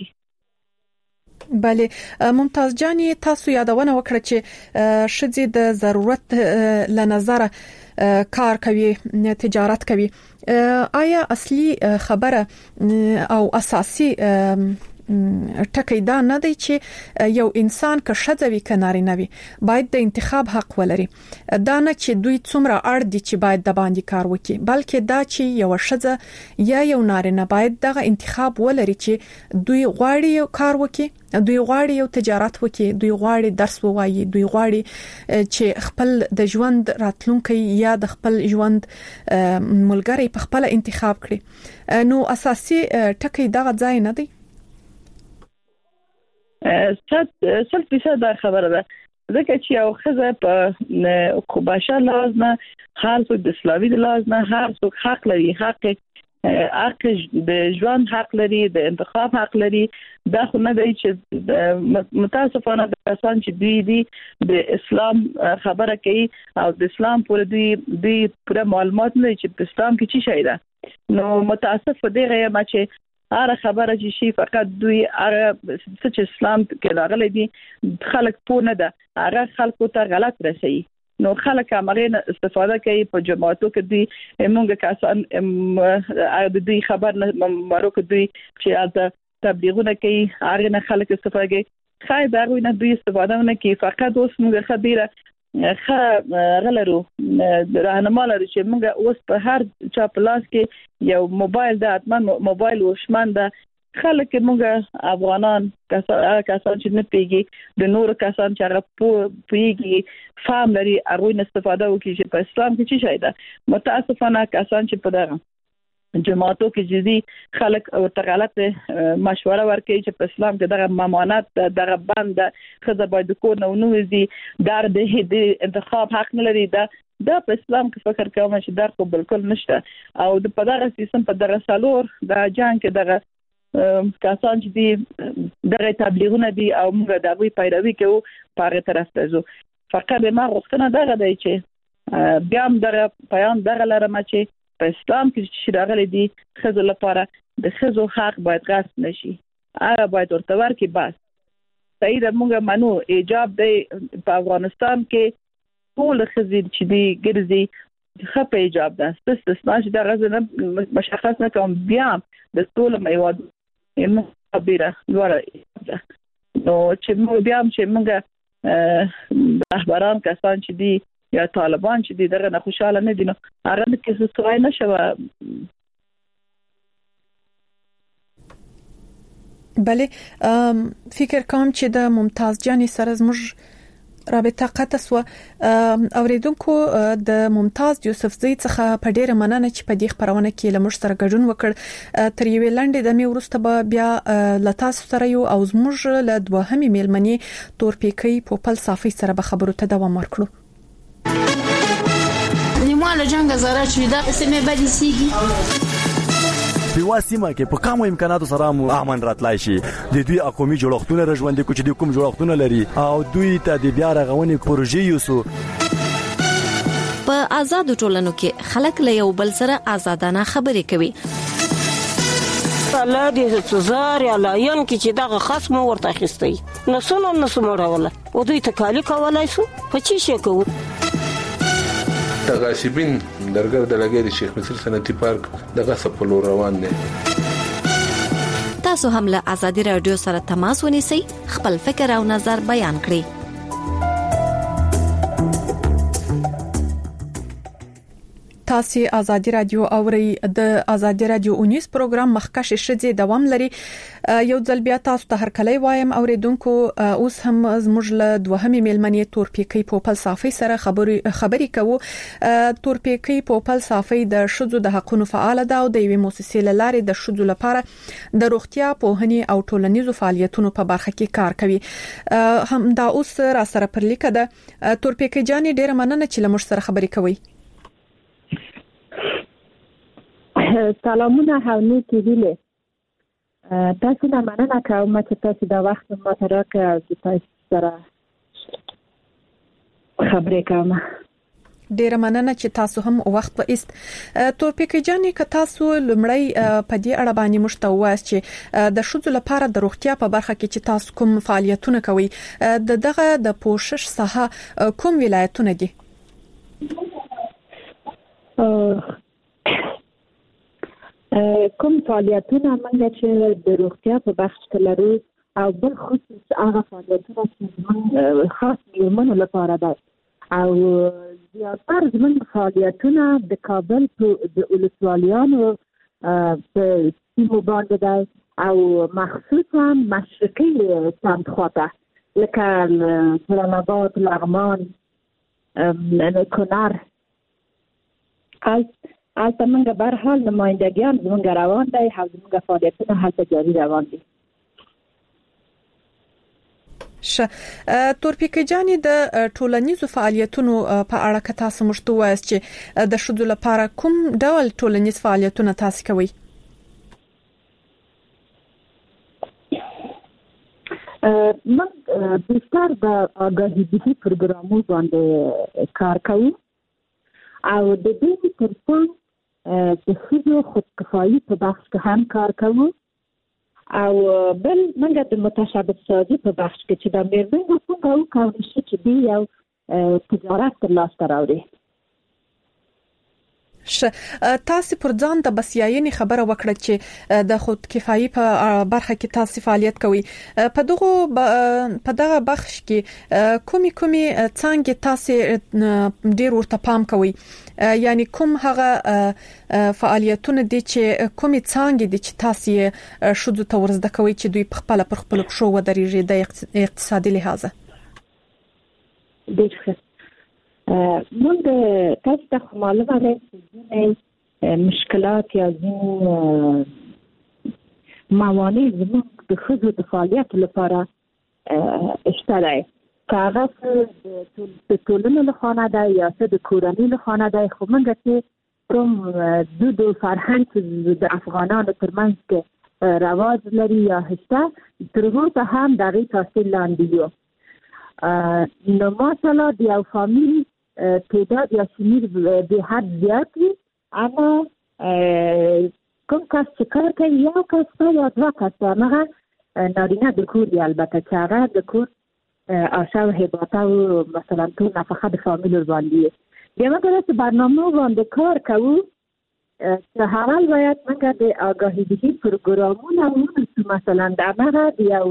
کوي بله ممتاز جانی تاسو یادونه وکړه چې شذې د ضرورت ل نظر کار کوي تجارت کوي آیا اصلي خبره او اساسي ټکی دا نه دی چې یو انسان که شذوي کناري نه وي باید د انتخاب حق ولري دا نه چې دوی څومره اړ دي چې باید د باندې کار وکړي بلکې دا چې یو شذ یا یو نارینه باید دغه انتخاب ولري چې دوی غواړي یو کار وکړي دوی غواړي یو تجارت وکړي دوی غواړي درس ووایي دوی غواړي چې خپل د ژوند راتلونکي یا د خپل ژوند ملګری په خپل انتخاب کړي نو اساسي ټکی دغه ځای نه دی ست سل فیصد دا خبره ده ځکه چې یو خزه په خوباشه لازمه هر څوک د اسلامي لازمه هر څوک حق لري حق حق د ژوند حق لري د انتخاب حق لري دا خو نه دی چې متاسفانه د کسان چې دوی دي د اسلام خبره کوي او د اسلام پر دوی دوی پر معلومات نه چې په اسلام کې څه شي ده نو متاسف دی غیا ما چې هر خبره چې شي فقط دوی هغه چې اسلام کې راغلي دي خلک پوه نه ده هغه خلکو ته غلط رسي نو خلک امرینه استفاده کوي په جماعتو کې دوی موږ کسان د دوی خبر نه مروک دوی چې البته تبلیغونه کوي هغه نه خلک استفاده کوي خای دا غوینه دوی استفاده نه کوي فقط اوس موږ خبره خه غلرو راهنما لري چې موږ اوس په هر چا پلاس کې یو موبایل د اتمن موبایل وشمن د خلک موږ افغانان کسان چې نه پیږي د نور کسان چې هغه پیږي فهم لري هغه نه استفاده وکړي چې په اسلام کې څه شي ده متاسفانه کسان چې په دغه جماعتو کې جدي خلک او غلط مشوره ورکوي چې په اسلام کې دغه ممانعت دغه بند خزه باید کور نه ونوزي در د انتخاب حق نه لري دا د اسلام کې فکر کوم چې دا خو بالکل نشته او د په دغه سیستم په دغه سالور د جنگ کې دغه کسان چې دي دغه تبلیغونه دي او موږ د دوی پیروي کوو په هغه طرف ته ځو فقط ما غوښتنه دغه دی چې بیا هم دغه پیغام دغه لرم چې په اسلام کې چې راغلي دي خزو لپاره د خزو حق باید غصب نشي هغه باید ورته ورکړي بس صحیح ده موږ منو ایجاب دی په افغانستان کې ټول خزې چې دی ګرځي خپه ایجاب ده استثنا چې دا غزنه مشخص نه کوم بیا د ټول میواد هم خبره ورته نو چې موږ بیا چې موږ رهبران کسان چې دی یا طالبان چې دغه نه خوشاله نه دي نو هغه کې څه څه نه شوه بله فکر کوم چې د ممتاز جانی سره زموږ رابطه قطع سو اوریدونکو د ممتاز یوسفزئی څخه په ډیره مننه چې په دې خبرونه کې لمر سره ګډون وکړ تر یوې لنډې د می ورسته به بیا لتاسو سره یو او زموږ له دوهمې میلمنې تورپیکۍ په پل صافي سره به خبرو ته دوام ورکړو مال جنگ زره چې دا سمې بدې سیږي په واسمه کې په کوم امکاناتو سره مو امن راتلای شي د دوی اقومي جوړښتونه رژوندې کوچ دي کوم جوړښتونه لري او دوی ته د بیا رغونې پروژې یوسو په آزاد ټولنو کې خلک له یو بل سره آزادانه خبرې کوي الله دې زار یا لاین کې چې دغه خصم ورته اخیستي نو څنګه نو سموراله او دوی ته کالی کولای شو په چی شي کوو تغاشبین درګر د لګیری شیخ مصر صنعتي پارک دغه سپلو روان دي تاسو هم له ازادي رادیو سره تماس ونیسئ خپل فکر او نظر بیان کړئ تاسو ازادي رادیو اوري د ازادي رادیو اونیس پروګرام مخکښ شذې دوام لري یو ځل بیا تاسو ته هر کله وایم اوریدونکو اوس هم زموږ له دوهمې میلمنې تورپیکی پوپل صافي سره خبري خبري کوو تورپیکی پوپل صافي د شذو د حقوقو فعال ده او د یوې مؤسسې لارې د شذو لپاره د روغتیا پوهنې او ټولنیزو فعالیتونو په برخه کې کار کوي هم دا اوس را سره پر لیکه ده تورپیکی جانې ډیره مننه چې لمر سره خبري کوي سلامونه هاوني کې ویلې تاسو نه مننه کوم چې تاسو دا وخت ما ته راکړ چې تاسو سره خبرې کوم ډیره مننه چې تاسو هم وخت په است تورپیکی جانې ک تاسو لمړی په دې اړه باندې مشته واس چې د شذو لپاره د روغتیا په برخه کې چې تاسو کوم فعالیتونه کوي د دغه د پوښښ ساحه کوم ولایتونه دي کوم فعالیتونه موږ چې د روغتیا په بخش کې لرو او بل خصوص هغه فعالیتونه چې موږ خاص میرمنو لپاره ده او زیاتره زموږ فعالیتونه د کابل د ولسوالیانو په سیمو باندې ده او مخصوصا مشرقي سمت خواته لکه جلال آباد لغمان کنر البته موږ به هر حال نمایندګیان زموږ روان دي او زموږ فعالیتونه هلته جاري روان دي ش تورپیکی جانې د ټولنیزو فعالیتونو په اړه که تاسو مشته وایست چې د شذو لپاره کوم ډول ټولنیز فعالیتونه تاسو کوي موږ بیشتر د آگاهی دهی پروګرامونو باندې کار کوو او د دې ترڅنګ د ښځو خودکفایي په بخش کې هم کار کوو او بل موږ د متشابه سازي په بخش کې چې د میرمنو څنګه وکړو چې دی یو تجارت تر لاسته راوړي ش تاسو پر ځان د بسیاینې خبره وکړه چې د خودکفایي په برخه کې تاسو فعالیت کوي په دغه په دغه بخش کې کومي کومي څنګه تاسو ډیر ورته پام کوي یعنی کوم هغه فعالیتونه دي چې کومي څنګه دي چې تاسو شذو ته ورزده کوي چې دوی په خپل پر خپل شو ودرېږي د اقتصادي لحاظ ډیر ښه موږ تاسو ته معلومه ده چې مشکلات یا موانع زموږ د ښځو د فعالیت لپاره شته دي که هغه د ټولنې له خوا نه ده یا څه د کورنۍ له خوا نه ده خو موږ چې کوم دود او فرهنګ د افغانانو ترمنځ کې رواج لري یا شته تر هغه هم د هغې تاثیر لاندې یو نو مثلا د یو فامیل تعداد یا شمیر به حد زیات وي اما کوم کس چې کار کوي یو کس یا دوه کس هغه نارینه د کور دی البته چې هغه د کور آشا و هباته و مثلا ټول نفقه د فامیل باندې بیا موږ چې برنامه باندې کار کوو چې حال باید موږ د آگاهی دهی پروګرامونه ونیسو مثلا د هغه د یو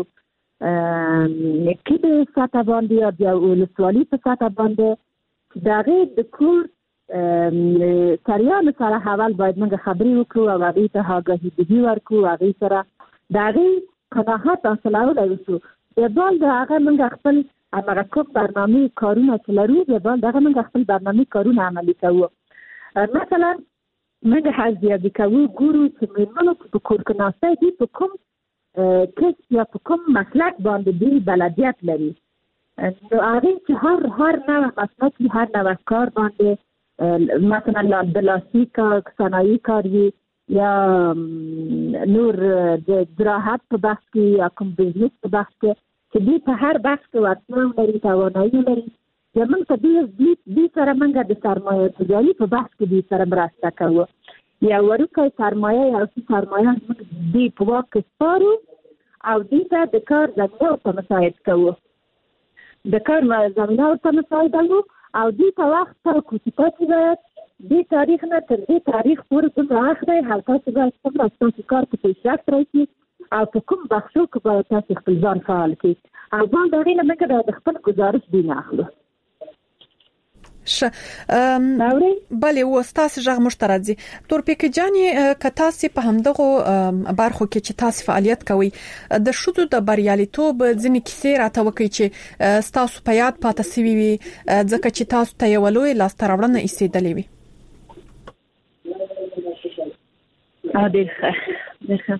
کې د سطح باندې یا د ولسوالۍ په سطح باندې د هغې د کور سریانو سره اول باید موږ خبرې وکړو او هغې ته آگاهي دهي ورکړو هغې سره د هغې قناعت حاصلولی وشو بیا بال د هغه موږ خپل همغه کوم برنامې کارونه چې لرو بیا بال د هغه موږ خپل برنامې کارونه عملي کوو مثلا موږ ارزیابي کوو ګورو چې مېرمنو چې په کور کې ناسته دي په کوم کس یا په کوم مسلک باندې دی بلدیت لري نو هغې چې هر هر نوع مسلک هر نوع کار باندې مثلا د لاسي کار صنایع کار یا نور د زراعت په بحث کې یا کوم بزنس په بحث کې چې دوی په هر بحث کې وړتیا لري توانایي لري زمونږ په دې دې سره موږ د سرمایه تجاري په بحث کې دې سره مرسته کوو یا ورکه سرمایه یا سرمایه موږ دې په واک کې سپارو او دې ته د کار زمینه ورته مساعد کوو د کار زمینه ورته مساعد کوو او دې ته وخت ورکړو چې تاسو باید دې تاریخ نه تر دې تاریخ پورې څومره وخت دی هلته تاسو باید څومره ستاسو کار کې پیشرفت راشي او په کوم بخشو کې باید تاسو خپل ځان فعال کړئ او باید هغې نه موږ د خپل گزارش دین اخلو. ش بله و ستاسو ژغ مشترک دي تورپیک جاني کتاسي په همدغه برخو کې چې تاسو فعالیت کوي د شودو د بریالیتوب ځنې کیسې راته وکړي چې ستاسو په یاد پاتې سوي وي ځکه چې تاسو ته یو لوی لاسته راوړنه ایستدلې وي. ا دې ښه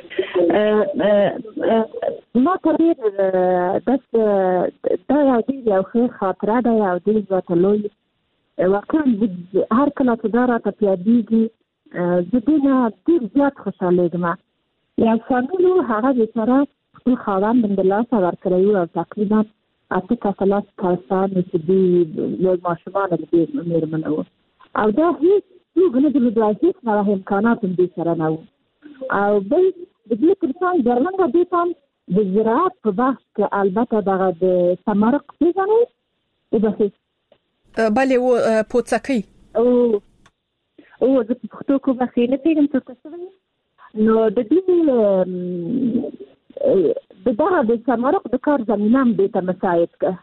ما ته ډېر داسې دا یو ډېر یو ښه خاطره ده یو ډېر زیاته لوی واقعا هر کله چې دا راته پیادېږي زه دې نه ډېر زیات خوشحالېږم. یو فامیل و هغه بېچاره خپل خاوند د لاسه ورکړی و او تقریبا اته کسه کسان چې دوی لوی ماشومان د مېرمنه وو او دا هېڅ څوک نه درلودل هېڅ نوع امکانات هم دې سره نه وو او بل د دې ترڅنګ درمنګه دې ته د زراعت په بحث کې البته دغه د سمرق پیژنئ وبخښئ بله و پوڅکۍ او او زه په پښتو کې بخښئ نه پوهېږم څه ته وایي نو د دې د دغه د سمرق د کار زمینه هم دې ته مساعد کړه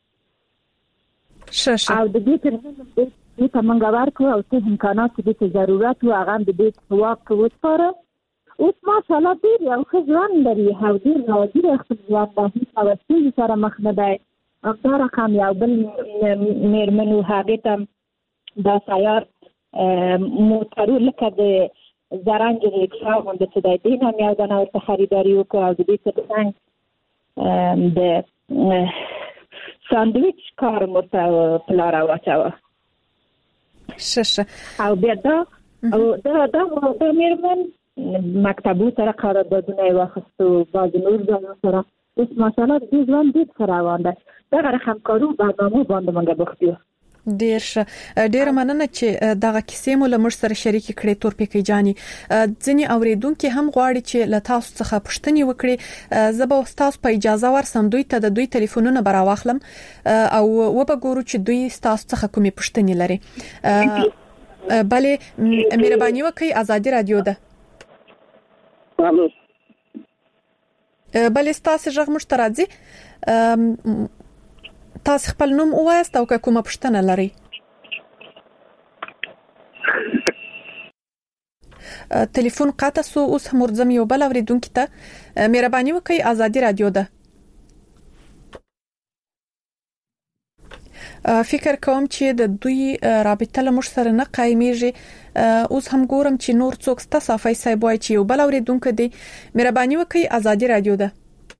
ښه ښه او د دې ترڅنګ دې ته موږ ورکړو او څه امکانات چې دې ته ضرورت و هغه هم د دې په واک کې وسپاره. اوس ماشاءالله ډېر یو ښه ژوند لري او ډېر راضي خپل ژوند له هېڅ یوه ستونزې سره مخ نه دی. همدا رقم یو بل مېرمن و هغې ته دا سیار موټرو لکه د زرنج ریکشا غوندې چې دی دې نه مې یو دانه ورته خریداري وکړو او د دې ترڅنګ د ساندویچ کار مو ورته په لاره واچوه. ښه ښه او بیا دا دا دا دا مېرمن مکتبو سره قراردادونه یې واخیستو بعضې نور ځایونو سره اوس ماشاءالله د دې ژوند ډېر ښه روان دی. دغه رقم کارو برنامو باندې موږ بوخت یو. ډېر ښه ډېره مننه چې دغه کیسې مو له موږ سره شریکې کړې تورپیکۍ جاني. ځینې اورېدونکي هم غواړي چې له تاسو څخه پوښتنې وکړي. زه به ستاسو په اجازه ورسم دوی ته د دوی ټلیفونونه به راواخلم او وبګورو چې دوی ستاسو څخه کومې پوښتنې لري. بله مهرباني وکړئ ازادي رادیو ده. بله ستاسو ژغ موږ ته راځي. تاسو خپل نوم ووایاست او که کومه پوښتنه لرئ. ټلیفون قطع سو. اوس هم ورځم یو بل اورېدونکي ته مهرباني وکړئ ازادي رادیو ده. فکر کوم چې د دوی رابطه له موږ سره نه قایمیږي. اوس هم ګورم چې نور څوک ستا صافي صاحب وایي چې یو بل اورېدونکي دی. مهرباني وکړئ ازادي رادیو ده.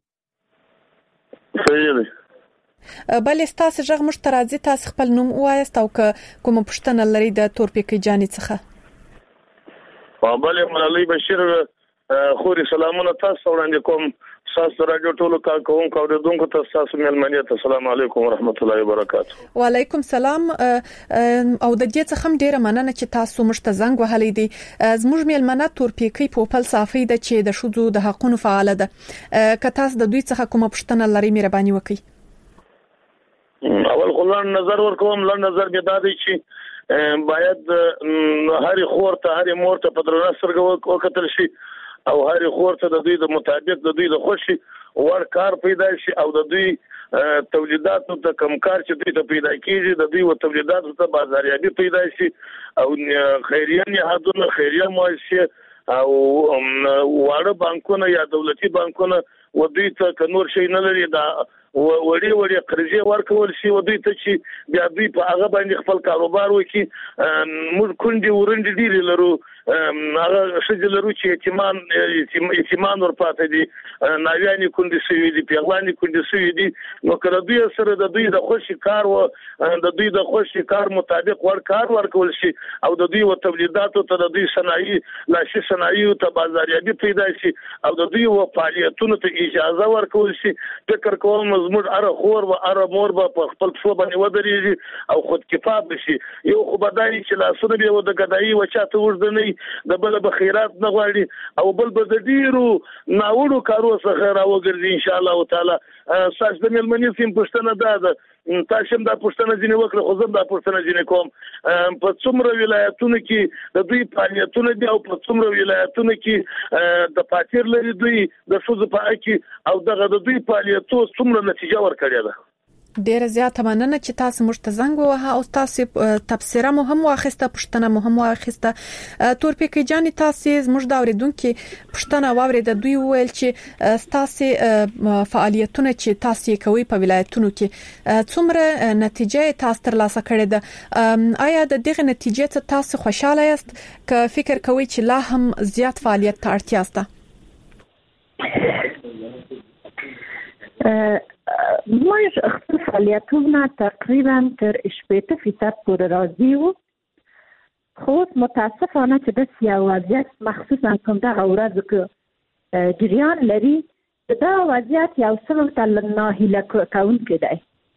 صحیح دی. بله ستاسو ژغ موږ ته راځي. تاسو خپل نوم ووایاست او که کومه پوښتنه لرئ د تورپیکۍ جاني څخه. بله ملالۍ بشیر خوري سلامونه تاسو وړاندې کوم. تاسو راډیو ټولو کارکوونکو او اوریدونکو ته تاسو مېلمنې ته السلام علیکم ورحمت الله وبرکاته. وعلیکم سلام. او د دې څخه هم ډیره مننه چې تاسو موږ ته زنګ وهلی دی. زموږ مېلمنه تورپیکۍ پوپل صافي ده چې د شذو د حقوقو فعال ده. که تاسو د دوی څخه کومه پوښتنه لرئ مهرباني وکړئ. اول خلان نظر ورکوم لن نظر به دادی چې باید هر خور ته هر مور ته په درنه سترګه وکتل شي او هر خور ته د دوی د مطابق د دوی د خوشي ور کار پیدا شي او د دوی تولیداتو ته کمکار چې دوی ته پیدا کیږي د دوی او تولیداتو ته بازاریابي پیدا شي او خیریه نهادونه خیریه مؤسسه او واړه بانکونه یا دولتي بانکونه و دوی ته کنور شي نه لري دا وړي وړي قرضې ورکول شي و دوی ته چې بیا دوی په هغه باندې خپل کاروبار وکړي. موږ کونډې ورندې ډېرې لرو هغه شجلرو چې یتیمان یتیمان ورپاتې دي ناویانی کندي شوی دي پیغلانی کندي شوی دي نو کله دوی سره د دوی د خوشي کار او د دوی د خوشي کار مطابق ور کار ورکول شي او د دوی او تولیداتو ته د دوی صنایع لاشي صنایع ته بازاریابي پیدا شي او د دوی او فعالیتونو ته اجازه ورکول شي فکر کوم زموږ اره خور او اره مور په خپل څو باندې ودرېږي او خود کفاف شي یو خو بدایي چې لاسونه به و د غدایي و چاته ورځ نه د بل به خیرات نه غواړي او بل به د ډیرو ناوړو کارو څخه راوګرځي ان شاء الله تعالی ساس د ملمنې سیم پښتنه ده تاسو هم دا پښتنه ځینې وکړه خو زم دا پښتنه ځینې کوم په څومره ولایتونو کې د دوی فعالیتونه دي او په څومره ولایتونو کې د پاتیر لري دوی د شوزو په اکی او دغه د دوی فعالیتو څومره نتیجه ورکړي ده ډیره زیاته مننه چې تاسو موږ ته زنګ ووهه او تاسو تفسیره مو هم واخیسته پښتنه مو هم واخیسته تورپیکی جان تاسو موږ دا اوریدونکو پښتنه واورید دوی ویل چې تاسو فعالیتونه چې تاسو کوي په ولایتونو کې څومره نتیجه تاسو ترلاسه کړې ده آیا د دغه نتیجې ته تاسو خوشاله یاست که فکر کوي چې لا هم زیات فعالیت ته اړتیا شته موږ خپل فعالیتونه تقریبا تر شپږ فیصد پورې راځي وو خو متاسفانه چې د یو وضعیت مخصوصا کوم دا ورځ کې جریان لري دا وضعیت یو څه تل نه هله کول کېدای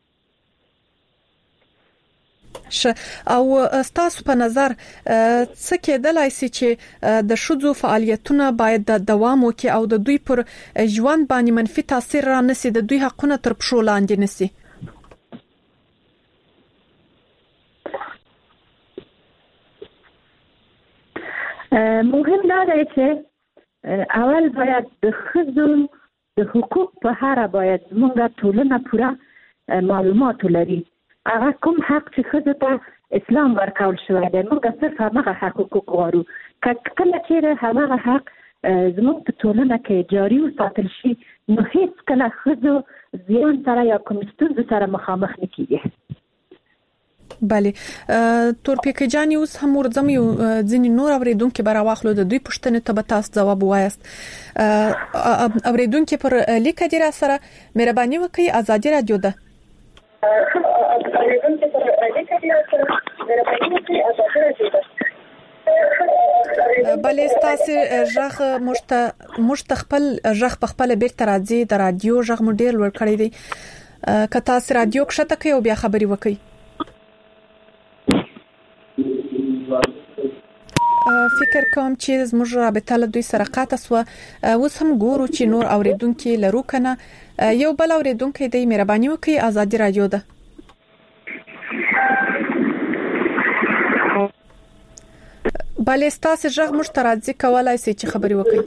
او تاسو په نظر څه کېدلای شي چې د شذو فعالیتونه باید د دوام وکړي او د دوی پر ژوند باندې منفي تاثیر را نشي د دوی حقونه تر پښو لاندې نشي مهم دا دی چې اول باید د خزو د حقوق په اړه باید موږ ټولنه پوره معلومات ولري هغه کوم حق چې خزه ته اسلام ورکول شوی دی موږ صرف هغه حقوق غواړو کله چې هغه حق زموږ په ټولنه کې جاري وساتل شي نو هیڅ کله خزه زیان سره یا کوم ستونزه سره مخامخ نه کیږي بله تورپیکی جان اوس هم ورځم یو ځینې نور اوریدونکو برا واخلو د دوی پوښتنې ته به تاسو ځواب وایاست اوریدونکو پر لیک دی را سره مهرباني وکړئ ازادي رادیو ده بلې تاسو ژغ مشت مشتخپل ژغ په خپل بیرته راځي د رادیو ژغ مو ډیر ور کړی دی که تاسو رادیو کښته کوي او بیا خبري وکړي فکر کوم چې زموږ رابطه له دوی سره قاطع سو اوس هم ګورو چې نور اوریدونکو لرو کنه یو بل اوریدونکو دی مهرباني وکړئ ازادي رادیو ده بلې تاسو ژغ مشترک کولای شئ چې خبري وکړئ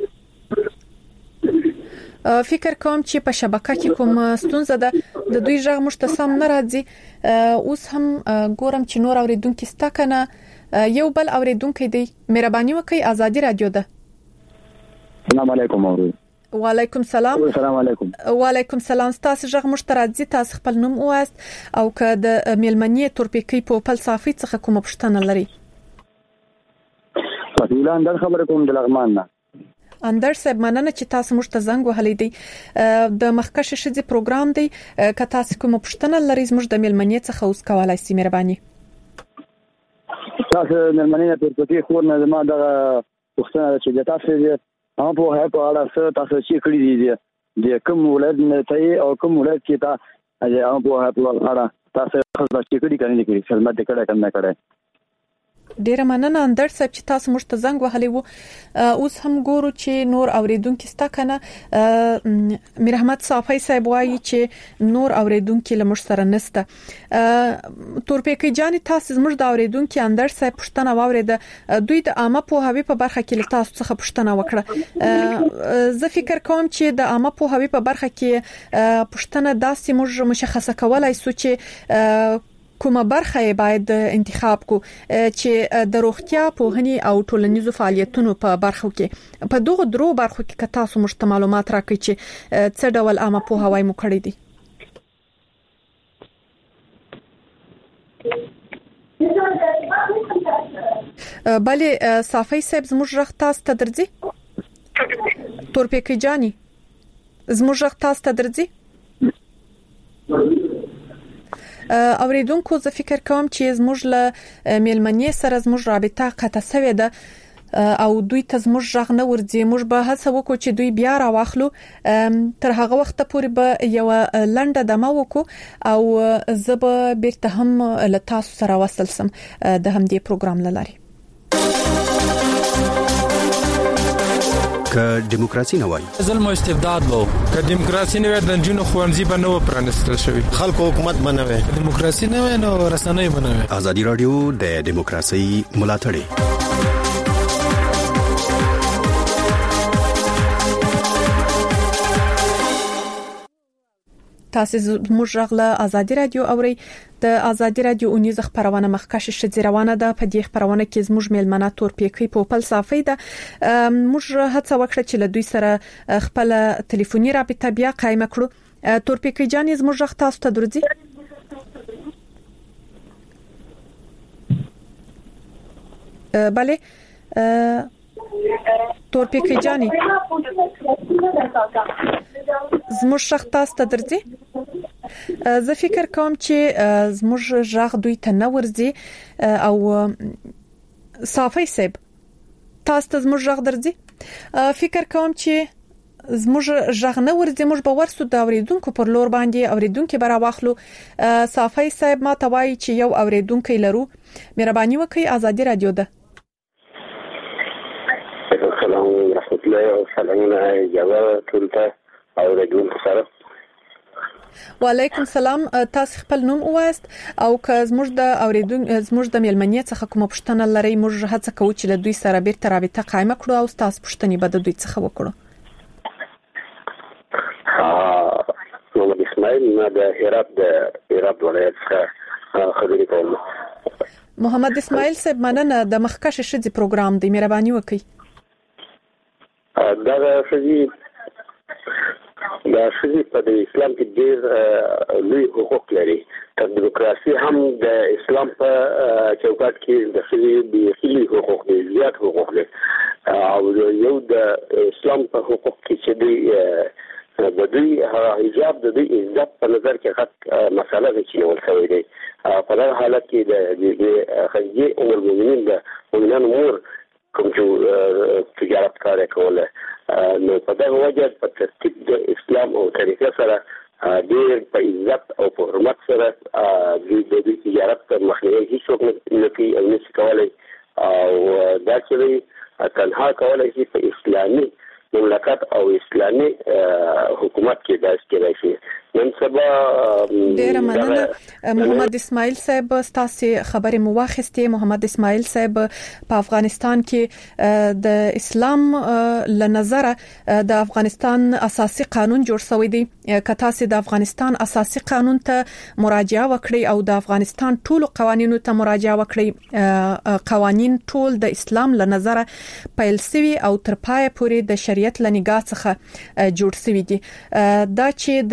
فکر کوم چې په شبکه کې کوم ستونزه ده د دوی ژغ مشتسم نه راځي اوس هم ګورم چې نور اوریدونکو ستا کنه یو بل اوریدونکو دی مهرباني وکړئ ازادي رادیو ده السلام علیکم اوري وعلیکم السلام السلام علیکم وعلیکم السلام تاسو ژغ مشترک تاسو خپل نوم واست او که د میلمنې تورپیکی په خپل صافي څخه کوم پښتنه لري فضیله اندر خبر کوم د لغمان نه اندر صاحب مننه چې تاسو موږ ته زنګ وهلی دی د مخکشه شذي پروګرام دی که تاسو کوم پښتنه لري زموږ د میلمنې څخه اوس کولای سي مهرباني تاسو میلمنې په پټي خور نه ما د پښتنه چې تاسو یې هم په هغه په اړه څه تاسو چې کړی دي د کوم ولادت نه ته او کوم ولادت کې تا هم په هغه په اړه تاسو خپل چې کړی کنه کړی خدمت کړه کنه کړه ډیره مننه اندر صاحب چې تاسو موږ ته زنګ وهلی وو اوس هم ګورو چې نور اوریدونکو ستا کنه میر احمد صافی صاحب وایي چې نور اوریدونکو لمر سره نسته تورپیکی جان تاسو موږ د اوریدونکو اندر صاحب پښتنه واورید دوی د عامه پوهاوی په برخه کې تاسو څخه پښتنه وکړه زه فکر کوم چې د عامه پوهاوی په برخه کې پښتنه داسې موږ مشخصه کولای سو چې کومه برخه باید انتخاب کو چې د روغتیا پوهنې او ټولنیزو فعالیتونو په برخو کې په دغه درو برخو کې تاسو مشت معلومات راکړئ چې څه ډول عامه پوهاوی مو کړی دی بله صافي صاحب زموږ رخ تاسو ته درځي تورپیکی جاني زموږ رخ تاسو ته درځي اوریدونکو زه فکر کوم چې زموږ له میلمنې سره زموږ رابطه قطع شوې ده او دوی ته زموږ رغ نه ورځي موږ به هڅه وکړو چې دوی بیا راواخلو تر هغه وخت پورې به یو لنډه دمه وکړو او زه به بیرته هم له تاسو سره وصل سم د همدې پروګرام لاري که دیموکراسي نه وای ظلم او استبداد وو که دیموکراسي نه وای د جنونو خوانزي به نو پرانستل شوی خلکو حکومت بنوي دیموکراسي نه وای نو رسنۍ بنوي ازادي رادیو د دیموکراسي ملاتړي تاسو زموږ غږ ازادي رادیو اوري د ازادي رادیو اونیز خبرونه مخکښ شې روانه ده په دې خبرونه کې زموږ میلمنه تورپیکی په خپل صافي ده موږ هڅه وکړه چې له دوی سره خپل ټلیفوني رابطه بیا قائم کړو تورپیکی جان زموږ غږ تاسو ته درځي بله تورپیکی جانی زموږ شخص تاسو ته درځي زه فکر کوم چې زموږ ژغ دوی ته نه ورځي او صافي صاحب تاسو ته زموږ ژغ درځي فکر کوم چې زموږ ژغ نه ورځي موږ به ورسو د اوریدونکو پر لور باندې اوریدونکو برا واخلو صافي صاحب ما توای چې یو اوریدونکو لرو مهرباني وکړئ ازادي رادیو ده السلام ورحمة الله وسلامنا جواب تلتا او رجون سره وعلیکم سلام تاسو خپل نوم وایست او که زموږ د اوریدون زموږ د میلمنې څخه کومه پوښتنه لري موږ هڅه کوو چې له دوی سره بیرته رابطه قائم کړو او تاسو پوښتنې به د دوی څخه وکړو محمد اسماعیل ما د هرات د هرات ولایت څخه خبرې کوم محمد اسماعیل صاحب مننه د مخکښ شې پروګرام دی مهرباني وکړئ دا شې دا شې په اسلام کې ډېر لوی حقوق لري د دیموکراسي هم د اسلام په چوکاټ کې د شې د خلي حقوق دي زیات حقوق دي او یو د اسلام په حقوق کې چې دی د دوی حجاب د دوی عزت په نظر کې خط مسله ده چې ول شوی دی په هر حالت کې د خدای او المؤمنین د مؤمنانو مور کوم چې تجارت کار کوله نو په دغه وجه په ترتیب د اسلام او طریقې سره ډېر په عزت او په حرمت سره د دې تجارت مخنیوي هیڅوک نه کوي او نشي کولای او دا چې تنها کولای شي په اسلامي مملکت او اسلامي حکومت کې داس کې راشي نن سبا ډیر مننه محمد اسماعیل صاحب تاسو خبرې مو واخستې محمد اسماعیل صاحب په افغانستان کې د اسلام ل نظر د افغانستان اساسي قانون جوړ شوی دی که تاسو د افغانستان اساسي قانون ته مراجعه وکړئ او د افغانستان ټول قوانینو ته مراجعه وکړئ قوانین ټول د اسلام ل نظر پیل شوی او تر پای پورې د شریعت ل نگاه څخه جوړ شوی دی دا چې د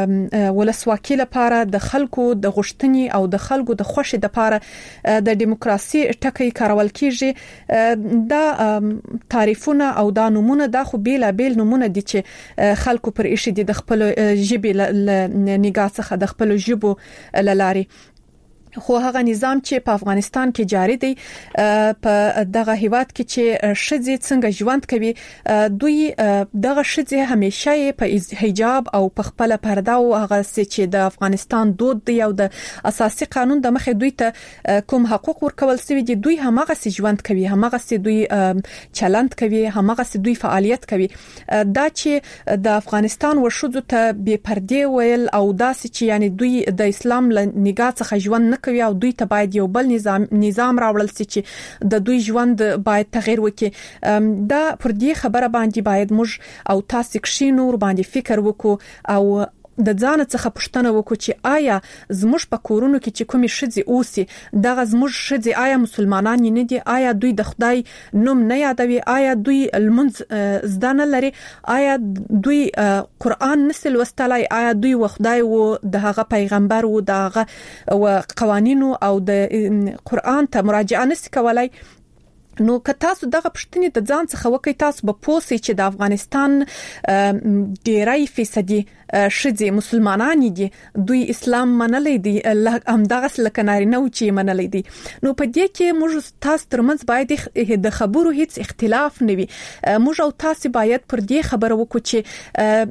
ولسواکي لپاره د خلکو د غشتنی او د خلکو د خوشي لپاره د دیموکراسي ټکی کارول کیږي دا تعریفونه او دا نمونه د خو بیل بیل نمونه دي چې خلکو پر ایشي دي د خپل ژبې نگاه څخه د خپل ژبو لاري خو هغه نظام چې په افغانستان کې جاری دی په دغه هیواد کې چې شذې څنګه ژوند کوي دوی دغه شذې همیشه په حجاب او په خپل پرده او هغه چې د افغانستان دود دی او د اساسي قانون د مخې دوی ته کوم حقوق ورکول شوی دي دوی همغه سي ژوند کوي همغه سي دوی چلند کوي همغه سي دوی فعالیت کوي دا چې د افغانستان ورشدو ته بے پردې ویل او داسې چې یعنی دوی د اسلام له نگاه څخه ژوند نه کوي او دوی ته باید یو بل نظام نظام راوړل شي چې د دوی ژوند باید تغیر وکړي دا پر دې خبره باندې باید موږ او تاسو کښینو ور باندې فکر وکړو او د ځان څخه پوښتنه وکړو چې آیا زموږ په کورونو کې چې کومې شذې اوسي دغه زموږ شذې آیا مسلمانان نه دي آیا دوی د خدای نوم نه یادوي آیا دوی المنځ زده نه لري آیا دوی قرآن نسل وستلای آیا دوی و خدای و دغه پیغمبر و دغه قوانینو او د قرآن ته مراجعه نس کولای نو که تاسو دغه پښتنې د ځان څخه وکي تاسو به پوسې چې د افغانستان ډیری فیصدي شذي مسلمانان دي دوی اسلام منلې دي هم دغه لکه نارینه او چې منلې دي نو په دې کې موږ تاسو ترمنځ باید د خبرو هیڅ اختلاف نه وي موږ او تاسو باید پر دې خبره وکړو چې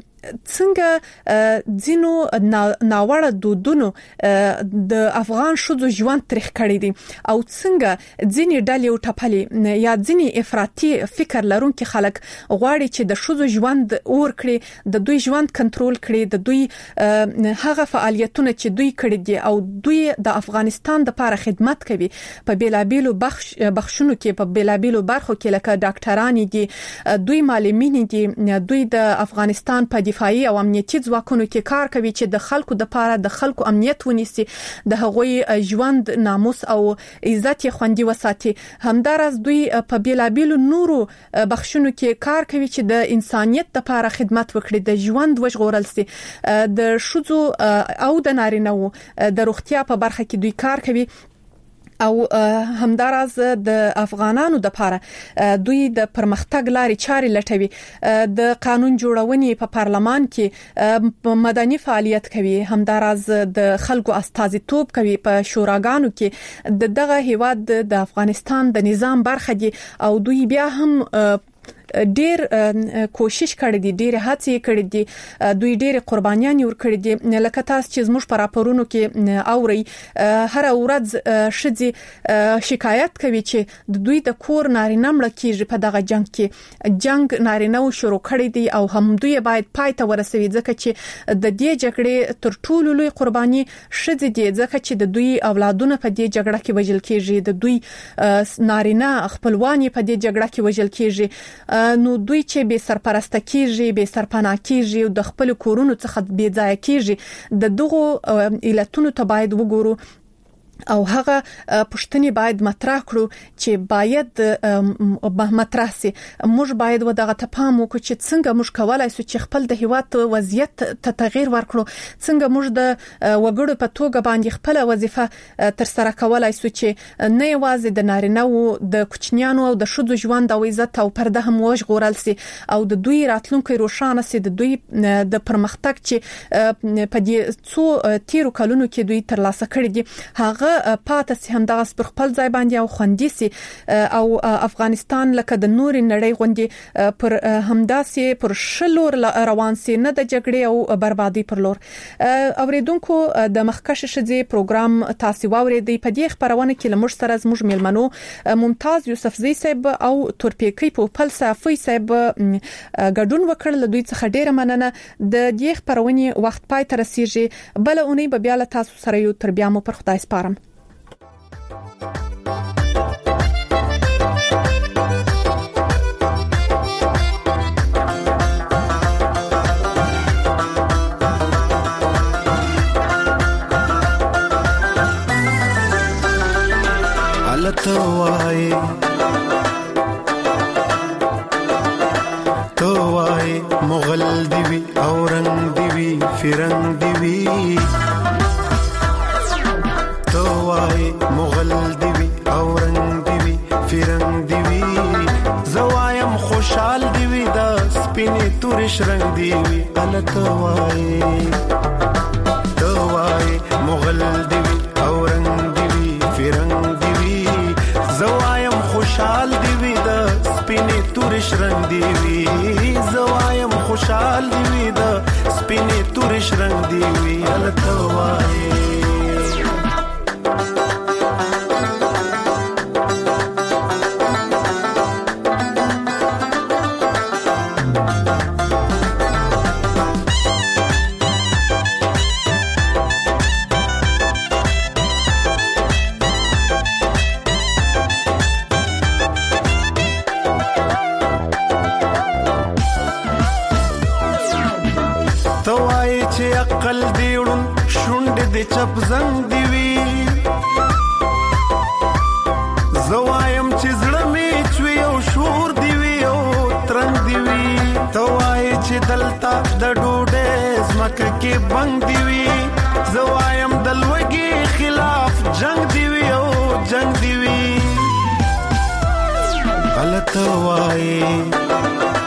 څنګه ځینو ناوړه دودونو د افغان شذو ژوند تاریخ کړی دي او څنګه ځینې ډلې او ټپلې یا ځینې افراطي فکر لرونکي خلک غواړي چې د شذو ژوند اور کړي د دوی ژوند کنټرول کړي د دوی هغه فعالیتونه چې دوی کړی دي او دوی د افغانستان لپاره خدمت کوي په بیلابیلو بخش بخښونو کې په بیلابیلو برخو کې لکه ډاکټران دي دوی معلمین دي دوی د افغانستان په دفاعي او امنیتي ځواکونو کې کار کوي چې د خلکو د لپاره د خلکو امنیت ونیسي د هغوی ژوند ناموس او عزت یې خوندي وساتي همدارس دوی په بیلابیلو نورو بخښونو کې کار کوي چې د انسانيت لپاره خدمت وکړي د ژوند وژغورل سي د شذو او د نارینه‌و د روغتیا په برخه کې دوی کار کوي او همدارز د افغانانو د لپاره دوی د پرمختګ لارې چارې لټوي د قانون جوړونې په پارلمان کې مدني فعالیت کوي همدارز د خلکو استازیتوب کوي په شوراګانو کې د دغه هیواد د افغانستان د نظام برخه دي او دوی بیا هم ډیر کوشش کړی دی ډیر هڅې کړې دي دوی ډیر قربانيان ورکړي دي لکه تاسو چې زموږ پر راپورونو کې اوري هر ورځ شذي شکایت کوي چې د دوی د کور نارینه مړ کیږي په دغه جنگ کې جنگ نارینه شروع کړی دی او هم دوی باید پای ته ورسوي ځکه چې د دې جګړې تر ټولو لوی قرباني شذي دي ځکه چې د دوی اولادونه په دې جګړه کې وژل کیږي د دوی نارینه خپلوان په دې جګړه کې وژل کیږي نو دوی چې به سرپرسته کیږي به سرپناه کیږي او د خپل کورونو څخه بې ځای کیږي د دغه علتونو ته باید وګورو او هغه پښتني باید مطرح کړو چې باید مطرح سي موږ باید ودغه ته پام وکړو چې څنګه موږ کولای شو چې خپل د هیواد وضعیت ته تغییر ورکړو څنګه موږ د وګړو په توګه باندې خپل وظیفه تر سره کولای شو چې نه یوازې د نارینه او د کوچنیانو او د شذو ژوند او عزت او پرده هم وژغورل سي او د دوی راتلونکو روښانه سي د دوی د پرمختګ چې په دې څو تیرو کلونو کې دوی ترلاسه کړی دي هغه پاتې سي همدغه پر خپل ځای باندې او خوندي سي او افغانستان لکه د نور نړۍ غوندي پر همداسي پر شلور روان سي نه د جګړې او بربادي پر لور اوریدونکو د مخکش شذي پروګرام تاسو واوریدي په دې خبرونه کې لمر سره زموږ میلمنو ممتاز یوسفزی صاحب او تورپیکی په پل صافي صاحب ګډون وکړل دوی څخه ډیره مننه د دې خبرونه وخت پای تر رسیږي بل اونۍ به بیا له تاسو سره یو تر بیا مو پر خدای سپارم توای توای مغل دیوی او رنگ دیوی فرنگ دیوی توای مغل دیوی او رنگ دیوی فرنگ دیوی زوایم خوشحال دیوی دا سپینی تورش رنگ دیوی ال توای توای مغل دیوی او رنگ دیوی فرنگ زوایم خوشحال دیوی دا سپینی تورش رنگ دیوی زوایم خوشحال دیوی دا سپینی تورش رنگ دیوی التوای عقل دیړون شونډ د چپ زنګ دیوی زوایم چې زړه می چوي او شور دیوی او ترنګ دیوی توای چې دلتا د ډوډۍ زمکه کې بنګ دیوی زوایم دلوګي خلاف جنگ دیوی او جنگ دیوی غلط وایي